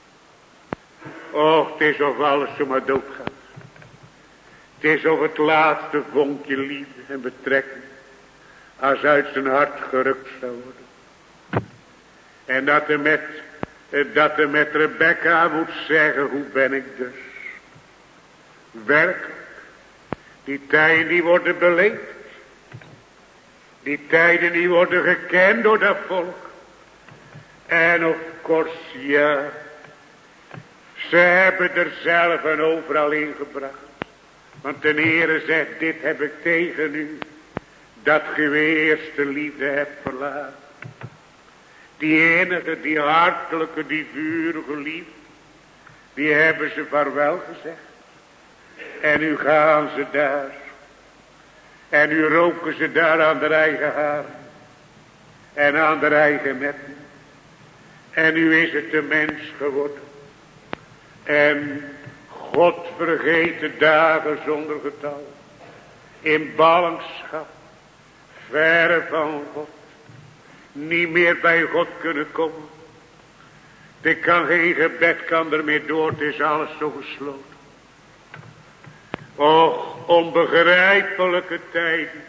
Och, het is of alles zomaar doodgaat. Het is of het laatste vonkje liefde en betrekking. Als uit zijn hart gerukt zou worden. En dat er met, dat er met Rebecca moet zeggen, hoe ben ik dus. Werkelijk. Die tijden die worden beleefd. Die tijden die worden gekend door dat volk. En of course, ja. Ze hebben er zelf en overal in gebracht. Want de Heere zegt, dit heb ik tegen u. Dat ge uw eerste liefde hebt verlaten. Die enige, die hartelijke, die vurige liefde. Die hebben ze vaarwel gezegd. En nu gaan ze daar. En nu roken ze daar aan de eigen haar. En aan de eigen netten. En nu is het de mens geworden. En God vergeet de dagen zonder getal. In ballingschap. Verre van God. Niet meer bij God kunnen komen. Er kan geen gebed kan er meer door. Het is alles zo gesloten. Och, onbegrijpelijke tijden.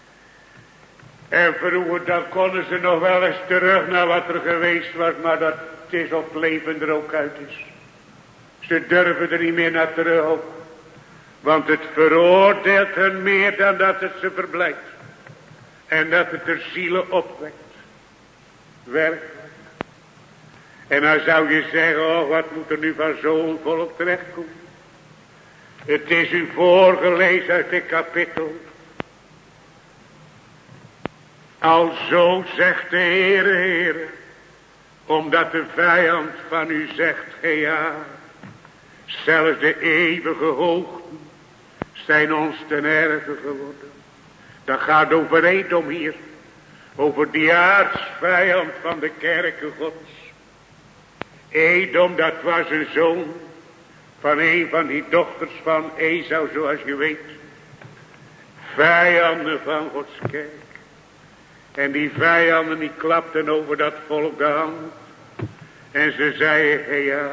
En vroeger dan konden ze nog wel eens terug naar wat er geweest was. Maar dat het is of het leven er ook uit is. Ze durven er niet meer naar terug ook. Want het veroordeelt hen meer dan dat het ze verblijdt. En dat het er zielen opwekt. Werkelijk. En dan zou je zeggen, oh wat moet er nu van zo'n volk terechtkomen. Het is u voorgelezen uit dit kapittel. Alzo zegt de Heere, Heere. Omdat de vijand van u zegt, ja. Zelfs de eeuwige hoogten zijn ons ten erge geworden. Dat gaat over Edom hier. Over die aartsvijand van de kerken gods. Edom, dat was een zoon van een van die dochters van Esau, zoals je weet. Vijanden van Gods kerk. En die vijanden die klapten over dat volk de hand. En ze zeiden, ja,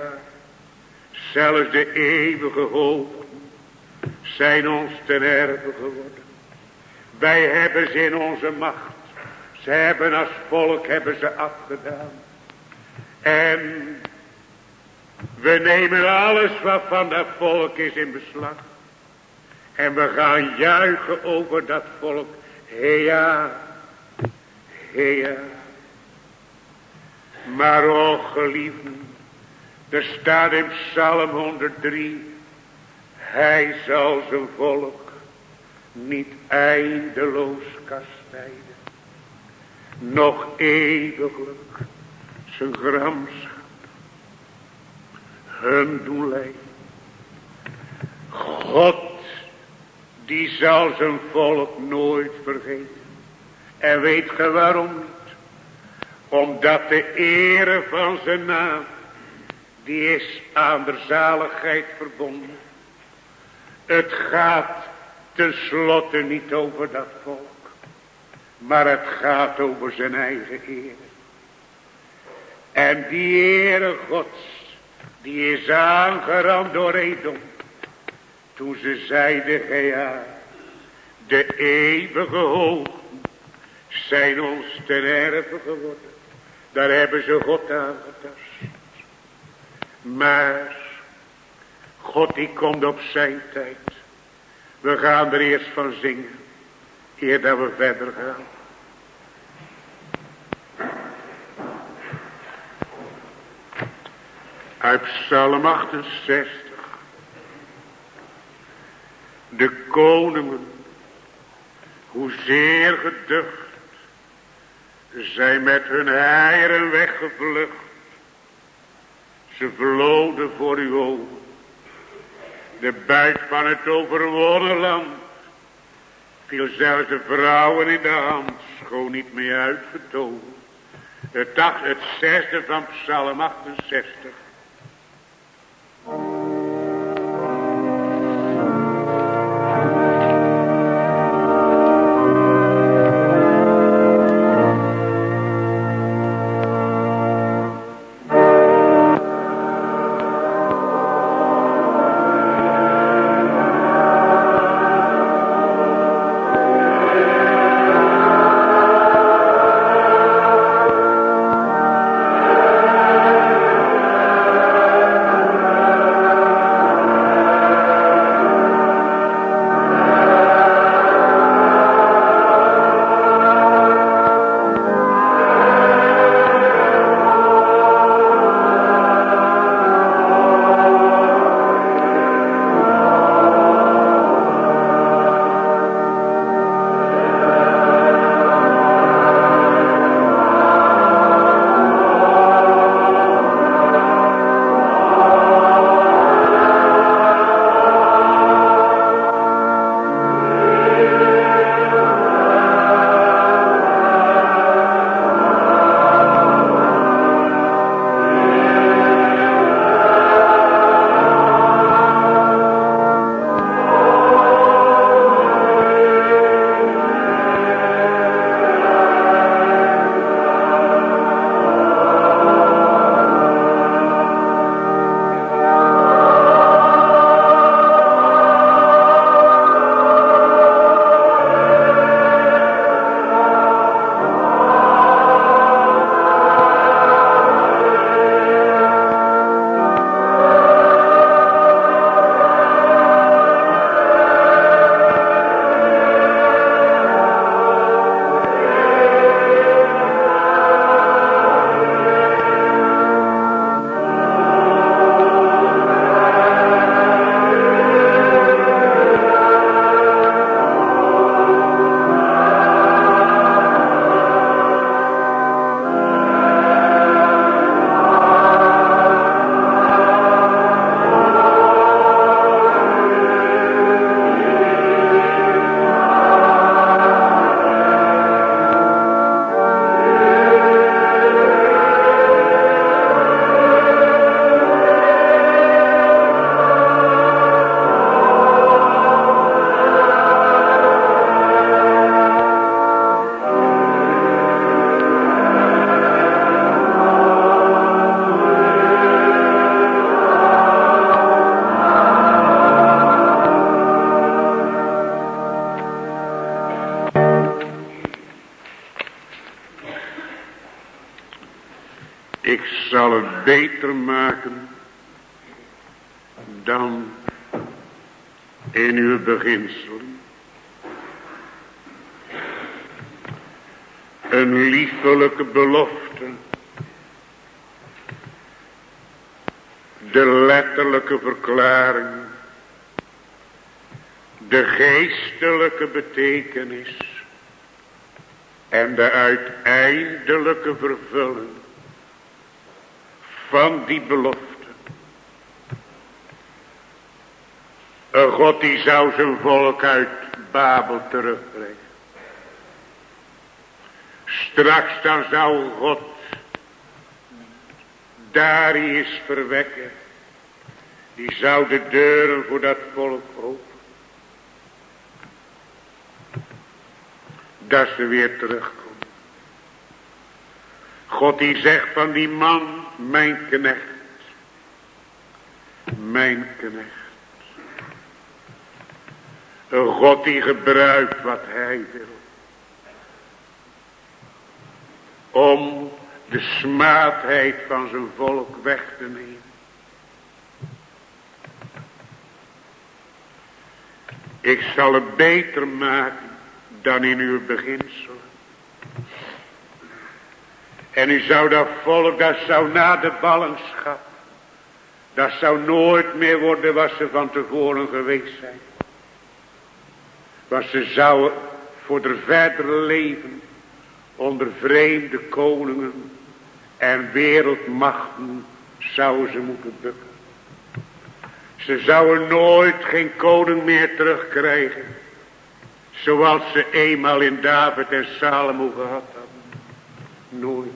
zelfs de eeuwige hoogten zijn ons ten erve geworden. Wij hebben ze in onze macht. Ze hebben als volk hebben ze afgedaan. En we nemen alles wat van dat volk is in beslag. En we gaan juichen over dat volk. Hea, hea. Maar o geliefden, er staat in Psalm honderddrie. Hij zal zijn volk niet eindeloos kastijden. Nog eeuwiglijk zijn gramschap hun doen lijden. God die zal zijn volk nooit vergeten. En weet ge waarom niet? Omdat de ere van zijn naam, die is aan de zaligheid verbonden. Het gaat tenslotte niet over dat volk, maar het gaat over zijn eigen ere. En die ere Gods, die is aangerand door Edom. Toen ze zeiden, ja, de eeuwige hoogten zijn ons ten erve geworden. Daar hebben ze God aangetast. Maar God die komt op zijn tijd. We gaan er eerst van zingen, eer dat we verder gaan. Uit Psalm achtenzestig. De koningen, hoezeer geducht, zijn met hun heieren weggevlucht. Ze vloden voor uw ogen. De buit van het overwonnen land viel zelfs de vrouwen in de hand, schoon niet meer uitgetogen. Het, het zesde van Psalm achtenzestig. Ik zal het beter maken dan in uw beginselen. Een liefelijke belofte. De letterlijke verklaring. De geestelijke betekenis. En de uiteindelijke vervulling van die belofte. Een God die zou zijn volk uit Babel terugbrengen. Straks dan zou God Darius verwekken. Die zou de deuren voor dat volk openen. Dat ze weer terugkomen. God die zegt van die man, mijn knecht. Mijn knecht. Een God die gebruikt wat hij wil. Om de smaadheid van zijn volk weg te nemen. Ik zal het beter maken dan in uw beginsel. En u zou dat volk, dat zou na de ballingschap, dat zou nooit meer worden wat ze van tevoren geweest zijn. Want ze zouden voor het verdere leven onder vreemde koningen en wereldmachten zouden ze moeten bukken. Ze zouden nooit geen koning meer terugkrijgen. Zoals ze eenmaal in David en Salomo gehad hadden. Nooit.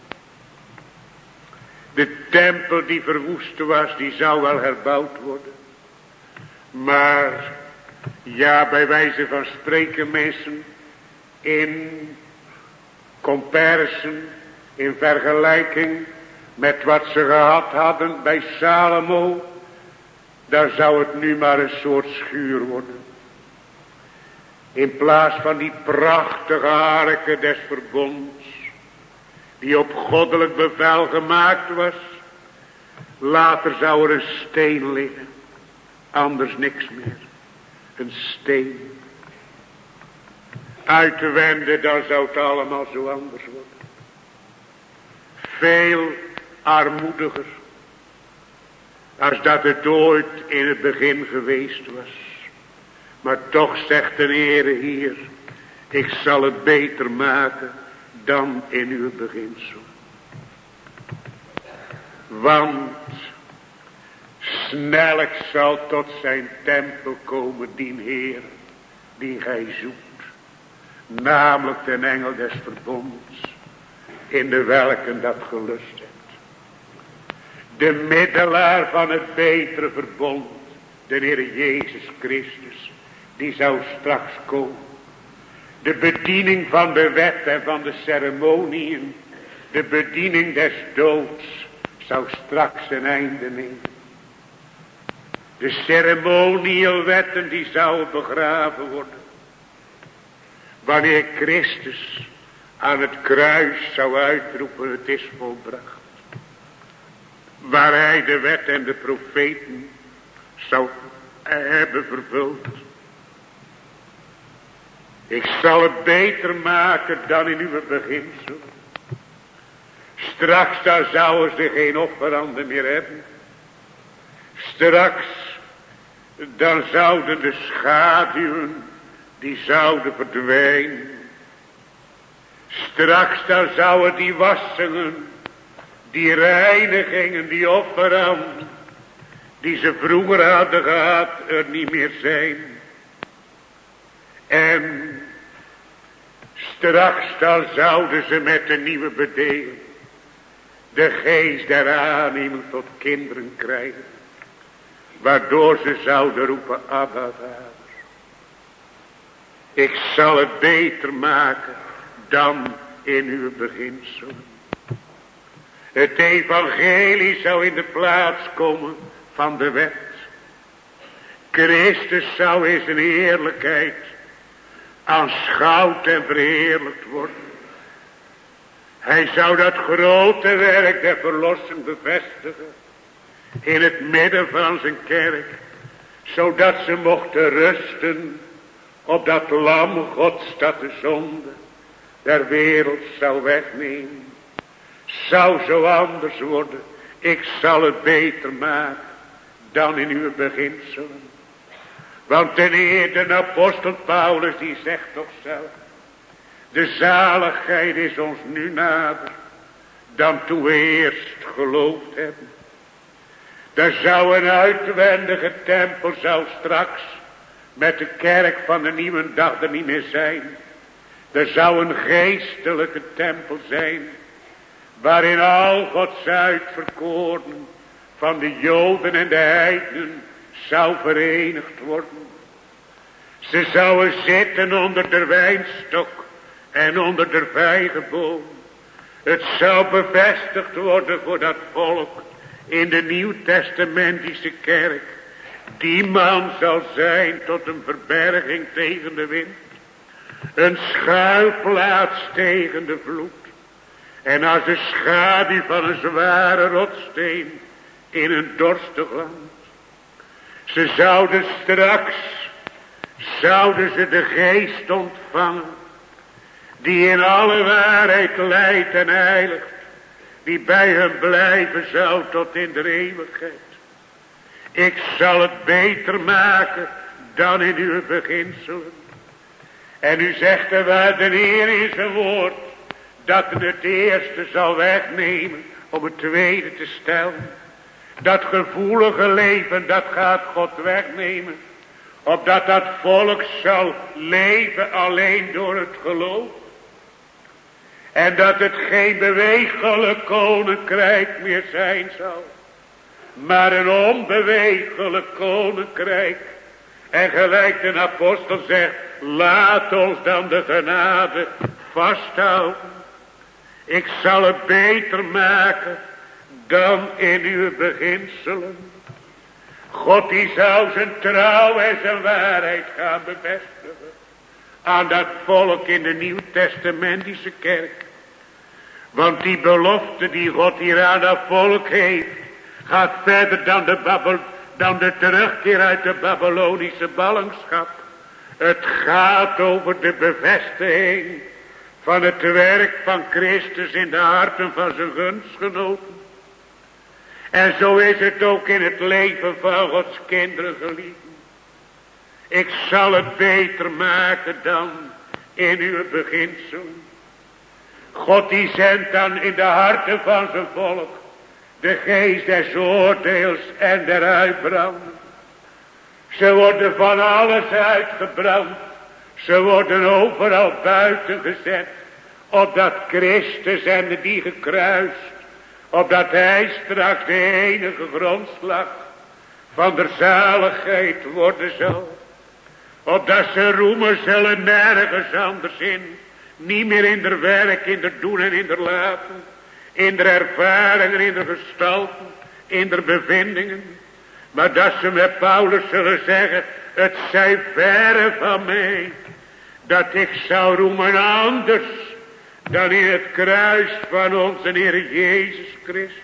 De tempel die verwoest was, die zou wel herbouwd worden. Maar, ja, bij wijze van spreken mensen, in comparison, in vergelijking met wat ze gehad hadden bij Salomo, dan zou het nu maar een soort schuur worden. In plaats van die prachtige arken des verbonds, die op goddelijk bevel gemaakt was, later zou er een steen liggen, anders niks meer. Een steen. Uit te wenden, dan zou het allemaal zo anders worden. Veel armoediger, als dat het ooit in het begin geweest was. Maar toch zegt de Heere hier, ik zal het beter maken dan in uw beginsel. Want snellijk zal tot zijn tempel komen die Heer, die gij zoekt. Namelijk den engel des verbonds, in de welken dat gelust hebt. De middelaar van het betere verbond, de Heer Jezus Christus, die zou straks komen. De bediening van de wet en van de ceremoniën, de bediening des doods, zou straks een einde nemen. De ceremoniëlwetten die zouden begraven worden. Wanneer Christus aan het kruis zou uitroepen, het is volbracht. Waar hij de wet en de profeten zou hebben vervuld. Ik zal het beter maken dan in uw beginsel. Straks dan zouden ze geen offeranden meer hebben. Straks dan zouden de schaduwen, die zouden verdwijnen. Straks dan zouden die wassingen, die reinigingen, die offeranden, die ze vroeger hadden gehad, er niet meer zijn. En straks dan zouden ze met de nieuwe bedeling de geest der aanneming tot kinderen krijgen. Waardoor ze zouden roepen, Abba Vader. Ik zal het beter maken dan in uw beginsel. Het evangelie zou in de plaats komen van de wet. Christus zou in zijn heerlijkheid aanschouwd en verheerlijkt worden. Hij zou dat grote werk der verlossing bevestigen in het midden van zijn kerk, zodat ze mochten rusten op dat lam Gods dat de zonde der wereld zou wegnemen. Zou zo anders worden. Ik zal het beter maken dan in uw beginselen. Want ten eerste de apostel Paulus die zegt toch zelf: de zaligheid is ons nu nader dan toen we eerst geloofd hebben. Daar zou een uitwendige tempel zou straks met de kerk van de nieuwe dag er niet meer zijn. Er zou een geestelijke tempel zijn, waarin al Gods uitverkorenen van de Joden en de heidenen zou verenigd worden. Ze zouden zitten onder de wijnstok en onder de vijgenboom. Het zou bevestigd worden voor dat volk in de Nieuwtestamentische kerk. Die man zal zijn tot een verberging tegen de wind, een schuilplaats tegen de vloed, en als de schaduw van een zware rotsteen in een dorstig land. Ze zouden straks, zouden ze de geest ontvangen, die in alle waarheid leidt en heiligt, die bij hen blijven zou tot in de eeuwigheid. Ik zal het beter maken dan in uw beginselen. En u zegt er waar de Heer in zijn woord, dat het eerste zal wegnemen om het tweede te stellen. Dat gevoelige leven, dat gaat God wegnemen. Opdat dat volk zal leven alleen door het geloof. En dat het geen bewegelijk koninkrijk meer zijn zal, maar een onbewegelijk koninkrijk. En gelijk de apostel zegt, laat ons dan de genade vasthouden. Ik zal het beter maken dan in uw beginselen. God die zou zijn trouw en zijn waarheid gaan bevestigen aan dat volk in de Nieuwtestamentische kerk. Want die belofte die God hier aan dat volk heeft, gaat verder dan de, Babel, dan de terugkeer uit de Babylonische ballingschap. Het gaat over de bevestiging van het werk van Christus in de harten van zijn gunstgenoten. En zo is het ook in het leven van Gods kinderen geliefden. Ik zal het beter maken dan in uw beginselen. God die zendt dan in de harten van zijn volk de geest des oordeels en der uitbranding. Ze worden van alles uitgebrand. Ze worden overal buiten gezet. Opdat Christus en die gekruist, opdat hij straks de enige grondslag van de zaligheid worden zal. Opdat ze roemen zullen nergens anders in. Niet meer in der werk, in der doen en in der laten. In der ervaringen, in der gestalten, in der bevindingen. Maar dat ze met Paulus zullen zeggen, het zij verre van mij, dat ik zou roemen anders dan in het kruis van onze Heer Jezus Christus.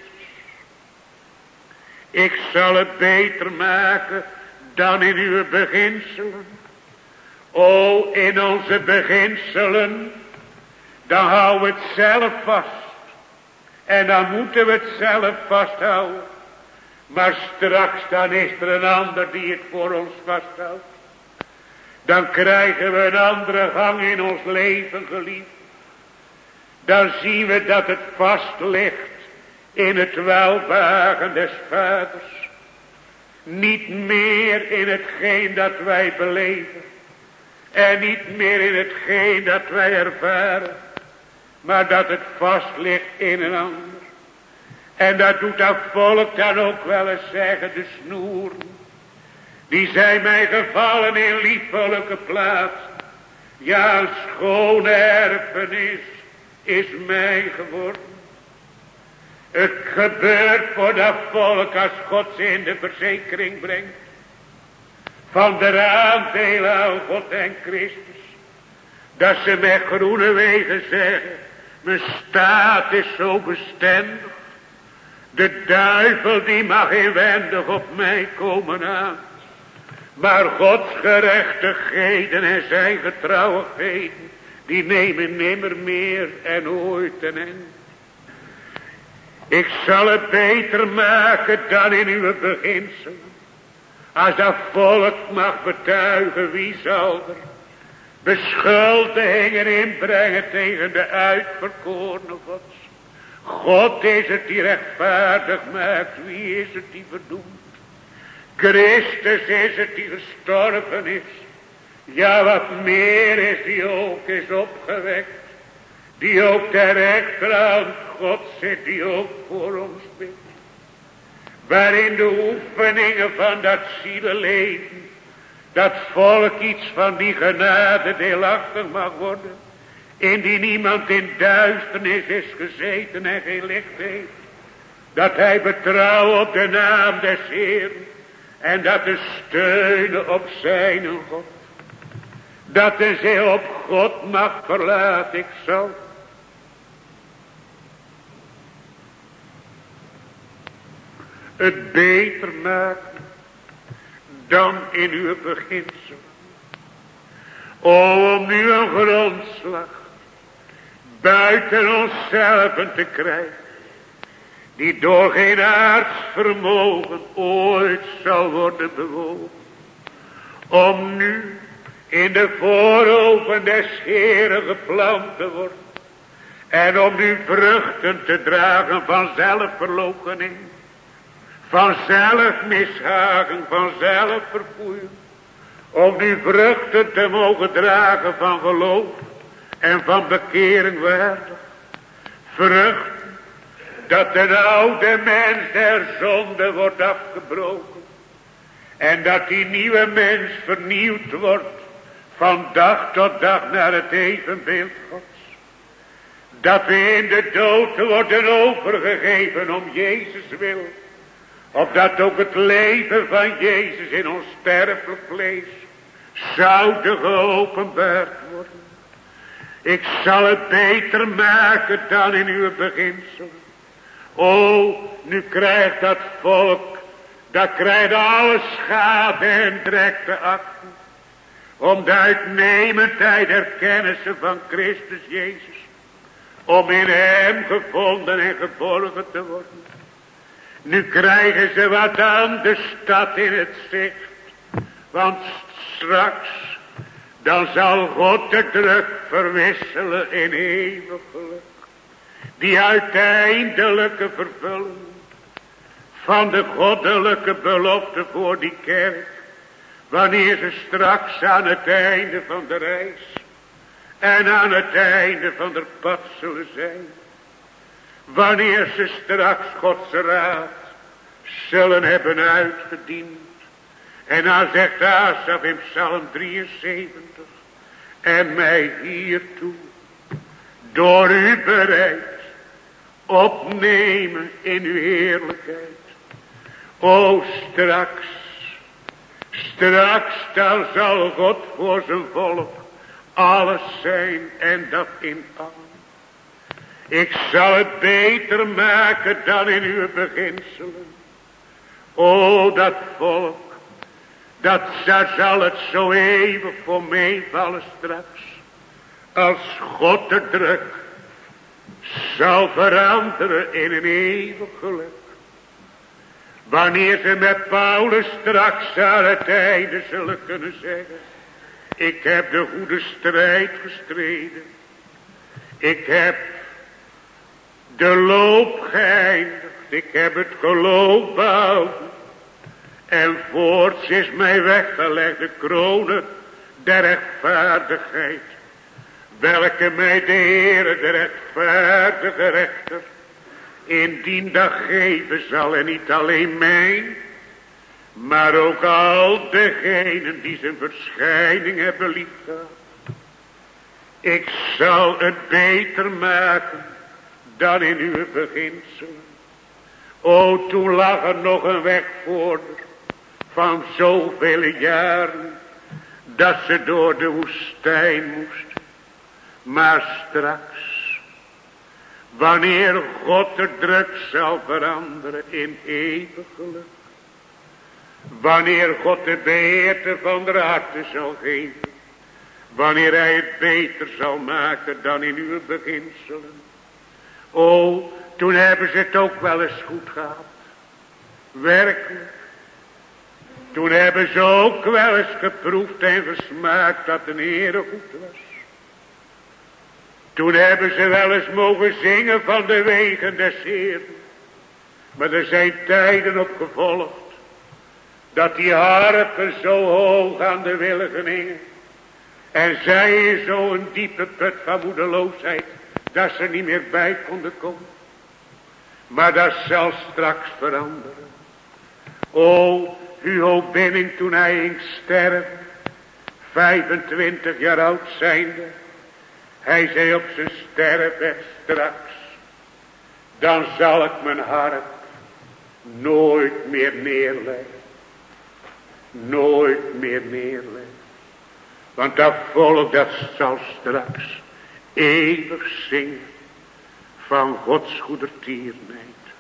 Ik zal het beter maken dan in uw beginselen. O, in onze beginselen, dan houden we het zelf vast. En dan moeten we het zelf vasthouden. Maar straks dan is er een ander die het voor ons vasthoudt. Dan krijgen we een andere gang in ons leven, geliefd. Dan zien we dat het vast ligt in het welbehagen des Vaders. Niet meer in hetgeen dat wij beleven. En niet meer in hetgeen dat wij ervaren. Maar dat het vast ligt in een ander. En dat doet dat volk dan ook wel eens zeggen, de snoeren. Die zijn mij gevallen in liefelijke plaats. Ja, een schone erfenis is mij geworden. Het gebeurt voor dat volk als God ze in de verzekering brengt. Van de aandelen aan God en Christus. Dat ze met groene wegen zeggen, Mijn staat is zo bestendig. De duivel die mag inwendig op mij komen aan. Maar Gods gerechtigheden en zijn getrouwigheden, die nemen nimmer meer en ooit een eind. Ik zal het beter maken dan in uw beginsel. Als dat volk mag betuigen, wie zal er beschuldigingen inbrengen tegen de uitverkorene Gods? God is het die rechtvaardig maakt. Wie is het die verdoemt? Christus is het die gestorven is. Ja, wat meer is, die ook is opgewekt. Die ook ter rechterhand God zit, die ook voor ons bidt. Waarin de oefeningen van dat zielenleven, dat volk iets van die genade deelachtig mag worden. Indien niemand in duisternis is gezeten en geen licht heeft. Dat hij betrouwt op de naam des Heeren. En dat de steunen op zijn God. Dat de zich op God mag verlaten. Ik zal het beter maken dan in uw beginsel. O, om nu een grondslag buiten onszelf te krijgen, die door geen aards vermogen ooit zal worden bewogen. Om nu in de voorhoven des Heeren geplant te worden. En om nu vruchten te dragen van zelfverloochening. Van zelfmishagen, van zelfverfoeiing. Om nu vruchten te mogen dragen van geloof en van bekering waardig. Vruchten dat de oude mens der zonde wordt afgebroken. En dat die nieuwe mens vernieuwd wordt van dag tot dag naar het evenbeeld Gods. Dat we in de dood worden overgegeven om Jezus wil. Opdat ook het leven van Jezus in ons sterfelijk vlees zou geopenbaard worden. Ik zal het beter maken dan in uw beginsel. O, nu krijgt dat volk, dat krijgt alle schade en drek te achten. Om de uitnemendheid der kennissen van Christus Jezus. Om in hem gevonden en geborgen te worden. Nu krijgen ze wat aan de stad in het zicht. Want straks, dan zal God de druk verwisselen in eeuwig geluk. Die uiteindelijke vervulling van de goddelijke belofte voor die kerk. Wanneer ze straks aan het einde van de reis en aan het einde van de pad zullen zijn. Wanneer ze straks Gods raad zullen hebben uitgediend. En dan zegt Asaf in Psalm drieënzeventig. En mij hiertoe door u bereid opnemen in uw heerlijkheid. O straks, straks dan zal God voor zijn volk alles zijn en dat in allen. Ik zal het beter maken dan in uw beginselen. O dat volk, dat daar zal het zo eeuwig voor meevallen straks. Als God de druk zal veranderen in een eeuwig geluk. Wanneer ze met Paulus straks aan het einde zullen kunnen zeggen. Ik heb de goede strijd gestreden. Ik heb de loop geëindigd. Ik heb het geloof behouden. En voorts is mij weggelegd de kronen der rechtvaardigheid. Welke mij de Heere, de rechtvaardige rechter, in die dag geven zal. En niet alleen mij, maar ook al degenen die zijn verschijning hebben liefgehad. Ik zal het beter maken dan in uw beginselen. O, toen lag er nog een weg voor van zoveel jaren, dat ze door de woestijn moesten. Maar straks, Wanneer God de druk zal veranderen in eeuwig geluk. Wanneer God de beheerte van de harten zal geven. Wanneer hij het beter zal maken dan in uw beginselen. O, toen hebben ze het ook wel eens goed gehad. Werkelijk. Toen hebben ze ook wel eens geproefd en gesmaakt dat de Heere goed was. Toen hebben ze wel eens mogen zingen van de wegen des Heeren. Maar er zijn tijden op gevolgd. Dat die harpen zo hoog aan de willigen hingen. En zij in zo'n diepe put van moedeloosheid. Dat ze niet meer bij konden komen. Maar dat zal straks veranderen. O, Hugo Binning toen hij ging sterven. vijfentwintig jaar oud zijnde. Hij zei op zijn sterfbed straks. Dan zal ik mijn hart nooit meer neerleggen. Nooit meer neerleggen. Want dat volk dat zal straks eeuwig zingen van Gods goedertierenheid.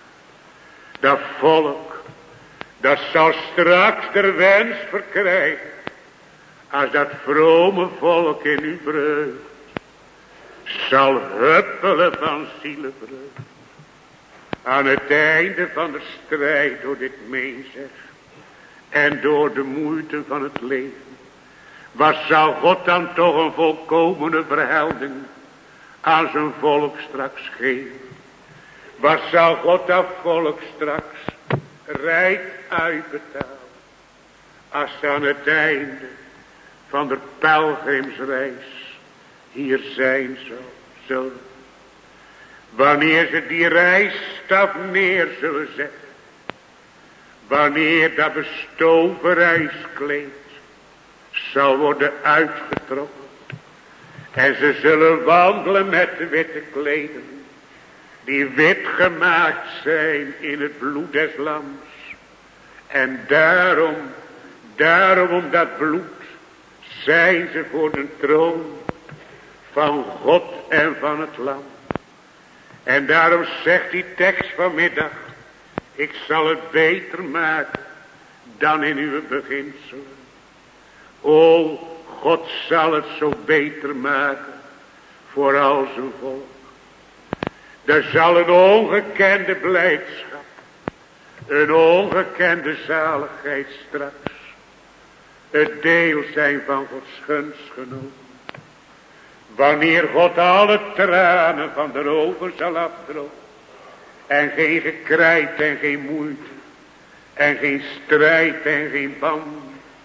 Dat volk dat zal straks de wens verkrijgen. Als dat vrome volk in uw vreugd zal huppelen van zielevreugd. Aan het einde van de strijd door dit meezeg. En door de moeite van het leven. Wat zal God dan toch een volkomene verhelding aan zijn volk straks geven. Wat zal God dat volk straks rijk uitbetalen. Als ze aan het einde van de pelgrimsreis hier zijn zullen. Wanneer ze die reisstaf neer zullen zetten. Wanneer dat bestoven reiskleed zal worden uitgetrokken. En ze zullen wandelen met de witte klederen. Die wit gemaakt zijn in het bloed des lams. En daarom, daarom om dat bloed zijn ze voor de troon van God en van het lam. En daarom zegt die tekst vanmiddag. Ik zal het beter maken dan in uw beginselen. O, God zal het zo beter maken voor al zijn volk. Er zal een ongekende blijdschap, een ongekende zaligheid straks het deel zijn van Gods gunstgenoten. Wanneer God alle tranen van de ogen zal afdrogen. En geen gekrijt en geen moeite. En geen strijd en geen banden.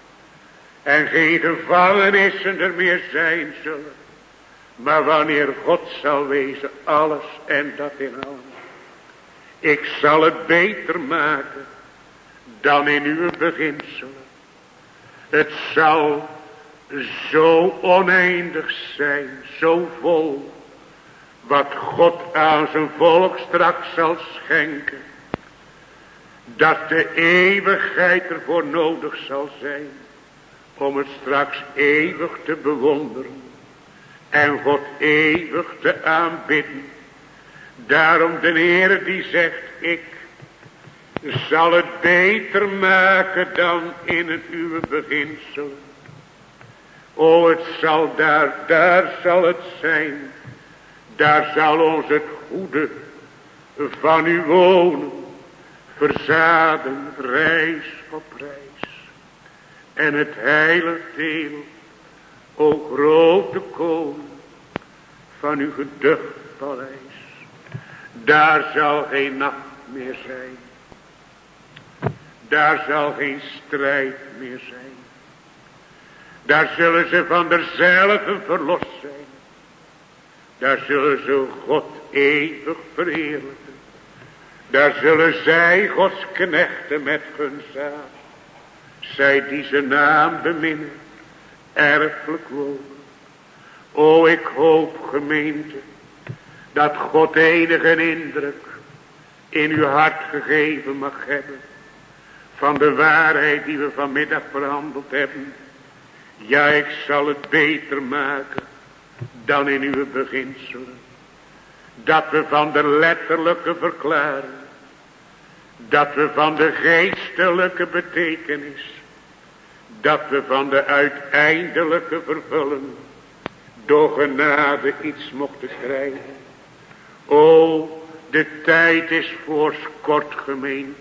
En geen gevangenissen er meer zijn zullen. Maar wanneer God zal wezen alles en dat in alles. Ik zal het beter maken dan in uw beginselen. Het zal zo oneindig zijn, zo vol. Wat God aan zijn volk straks zal schenken. Dat de eeuwigheid ervoor nodig zal zijn. Om het straks eeuwig te bewonderen. En God eeuwig te aanbidden. Daarom de Heere die zegt, ik zal het beter maken dan in het uw beginselen. O, het zal daar, daar zal het zijn. Daar zal ons het goede van u wonen. Verzaden, reis op reis. En het heilig deel, o grote koning, van uw geducht paleis. Daar zal geen nacht meer zijn. Daar zal geen strijd meer zijn. Daar zullen ze van derzelfde verlost zijn. Daar zullen ze God eeuwig verheerlijken. Daar zullen zij Gods knechten met gunzaam. Zij die zijn naam beminnen, erfelijk wonen. O, ik hoop, gemeente, dat God enige indruk in uw hart gegeven mag hebben. Van de waarheid die we vanmiddag verhandeld hebben. Ja, ik zal het beter maken dan in uw beginselen. Dat we van de letterlijke verklaring, dat we van de geestelijke betekenis, dat we van de uiteindelijke vervulling door genade iets mochten krijgen. O, de tijd is voorskort, gemeente.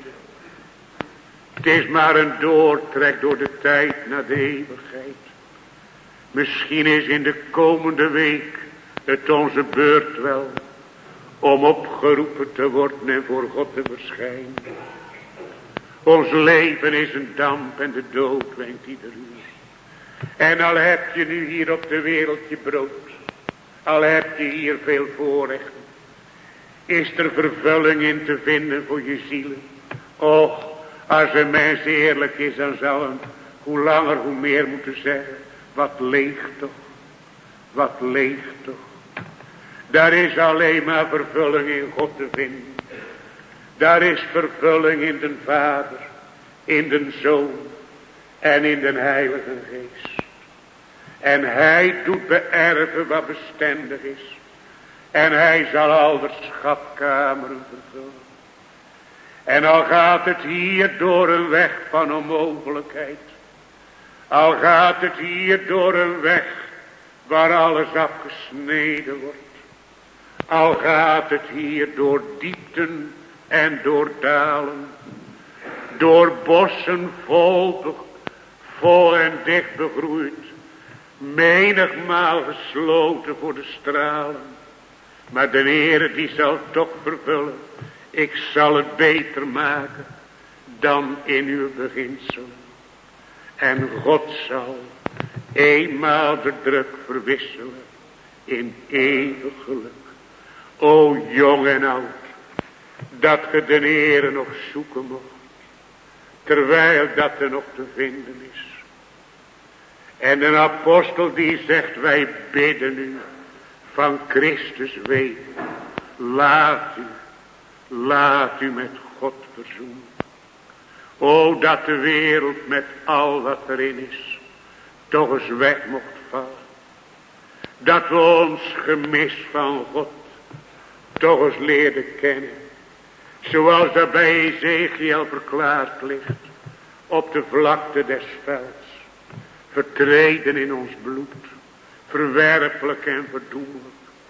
Het is maar een doortrek door de tijd naar de eeuwigheid. Misschien is in de komende week het onze beurt wel om opgeroepen te worden en voor God te verschijnen. Ons leven is een damp en de dood wenkt ieder uur. En al heb je nu hier op de wereld je brood, al heb je hier veel voorrechten, is er vervulling in te vinden voor je zielen. Och, als een mens eerlijk is, dan zou hem hoe langer hoe meer moeten zeggen, wat leeg toch, wat leeg toch. Daar is alleen maar vervulling in God te vinden. Daar is vervulling in de Vader, in de Zoon en in de Heilige Geest. En hij doet beërven wat bestendig is. En hij zal al de schatkameren vervullen. En al gaat het hier door een weg van onmogelijkheid. Al gaat het hier door een weg waar alles afgesneden wordt. Al gaat het hier door diepten en door dalen. Door bossen vol, vol en dicht begroeid. Menigmaal gesloten voor de stralen. Maar de Heere die zal toch vervullen. Ik zal het beter maken dan in uw beginsel. En God zal eenmaal de druk verwisselen in eeuwig geluk. O jong en oud, dat ge de Heere nog zoeken mocht, terwijl dat er nog te vinden is. En een apostel die zegt, wij bidden u van Christus wegen, laat u, laat u met God verzoenen. O, dat de wereld met al wat erin is, toch eens weg mocht vallen. Dat we ons gemis van God toch eens leerden kennen. Zoals dat bij Ezechiel verklaard ligt, op de vlakte des velds. Vertreden in ons bloed, verwerpelijk en verdoemelijk.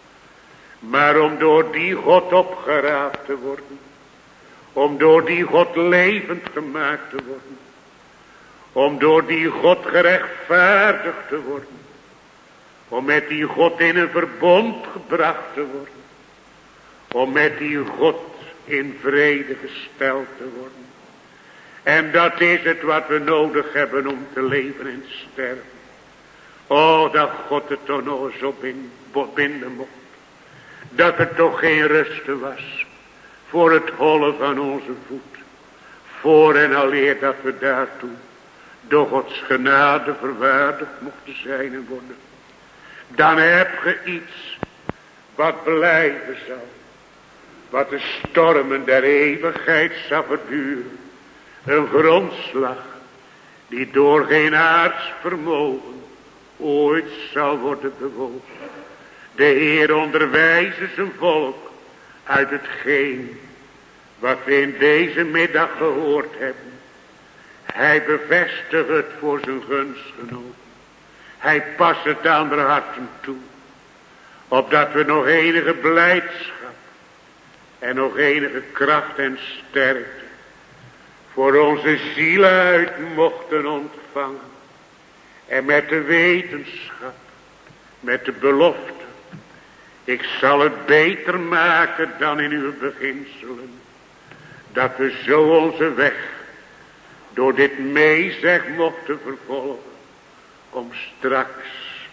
Maar om door die God opgeraapt te worden, om door die God levend gemaakt te worden, om door die God gerechtvaardigd te worden, om met die God in een verbond gebracht te worden, om met die God in vrede gesteld te worden. En dat is het wat we nodig hebben om te leven en te sterven. O, dat God het toch nog eens op binden mocht. Dat er toch geen rusten was voor het hollen van onze voet. Voor en aleer dat we daartoe door Gods genade verwaardigd mochten zijn en worden. Dan heb je iets wat blijven zal. Wat de stormen der eeuwigheid zal verduren. Een grondslag die door geen aards vermogen ooit zal worden bewogen. De Heer onderwijze zijn volk uit hetgeen wat we in deze middag gehoord hebben. Hij bevestigt het voor zijn gunstgenoten. Hij past het aan de harten toe. Opdat we nog enige blijdschap en nog enige kracht en sterkte voor onze zielen uit mochten ontvangen. En met de wetenschap, met de belofte, ik zal het beter maken dan in uw beginselen. Dat we zo onze weg door dit meezeg mochten vervolgen. Om straks,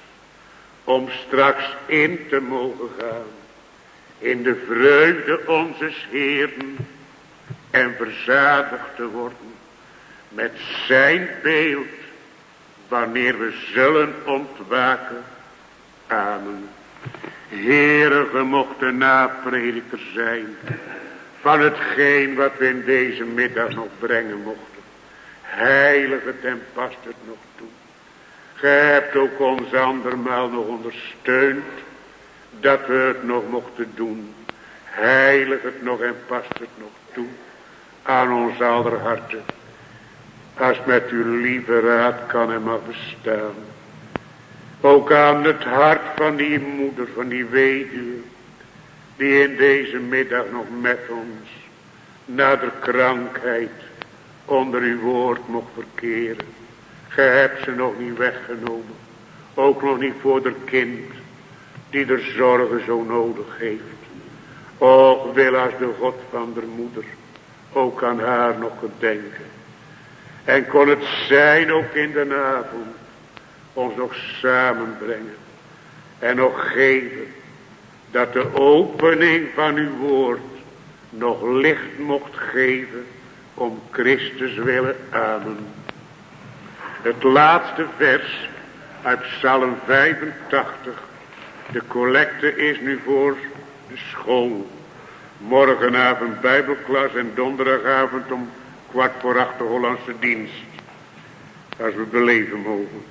om straks in te mogen gaan. In de vreugde onzes Heeren. En verzadigd te worden met zijn beeld. Wanneer we zullen ontwaken. Amen. Heere, ge mocht de naprediker zijn van hetgeen wat we in deze middag nog brengen mochten. Heilig het en past het nog toe. Ge hebt ook ons andermaal nog ondersteund dat we het nog mochten doen. heilig het nog en past het nog toe aan ons aller harten. Als met uw lieve raad kan en mag bestaan. Ook aan het hart van die moeder, van die weduwe, die in deze middag nog met ons na de krankheid onder uw woord mocht verkeren. Ge hebt ze nog niet weggenomen. Ook nog niet voor de kind die er zorgen zo nodig heeft. Och, wil als de God van de moeder ook aan haar nog gedenken. En kon het zijn ook in de avond ons nog samenbrengen. En nog geven dat de opening van uw woord nog licht mocht geven om Christus willen. Amen. Het laatste vers uit Psalm vijfentachtig. De collecte is nu voor de school. Morgenavond bijbelklas en donderdagavond om kwart voor acht de Hollandse dienst. Als we beleven mogen.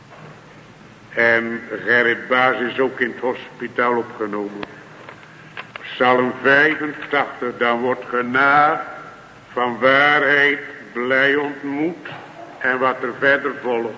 En Gerrit Baas is ook in het hospitaal opgenomen. Psalm vijfentachtig, dan wordt gena van waarheid blij ontmoet en wat er verder volgt.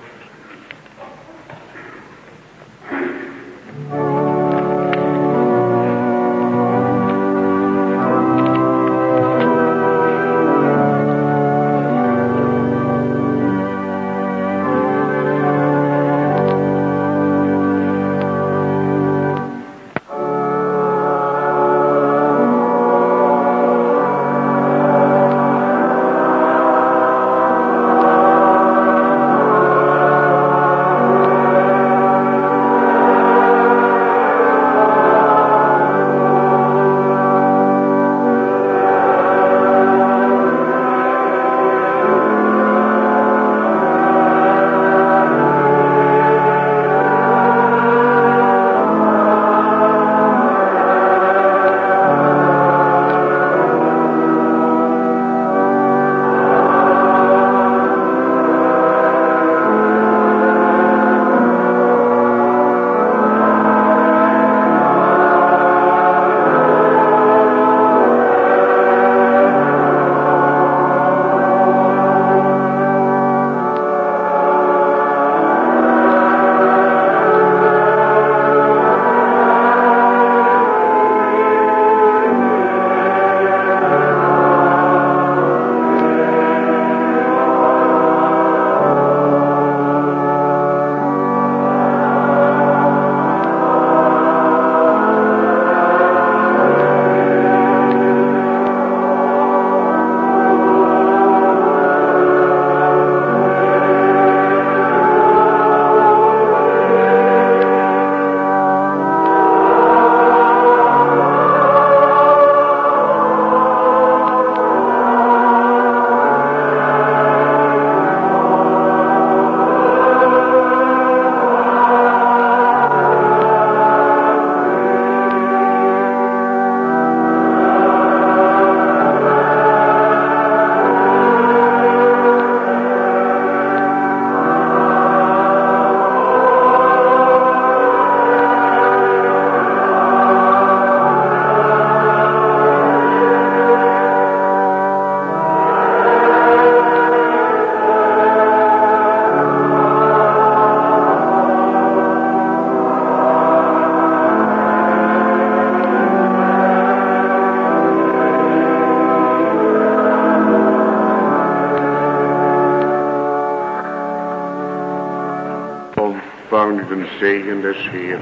Zegen des Heeren.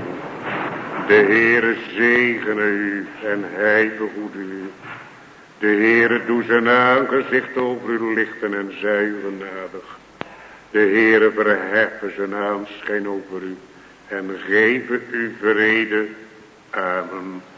De Heere zegene u en hij behoede u. De Heere doe zijn aangezicht over u lichten en zij u genadig. De Heere verheffen zijn aanschijn over u en geven u vrede. Amen.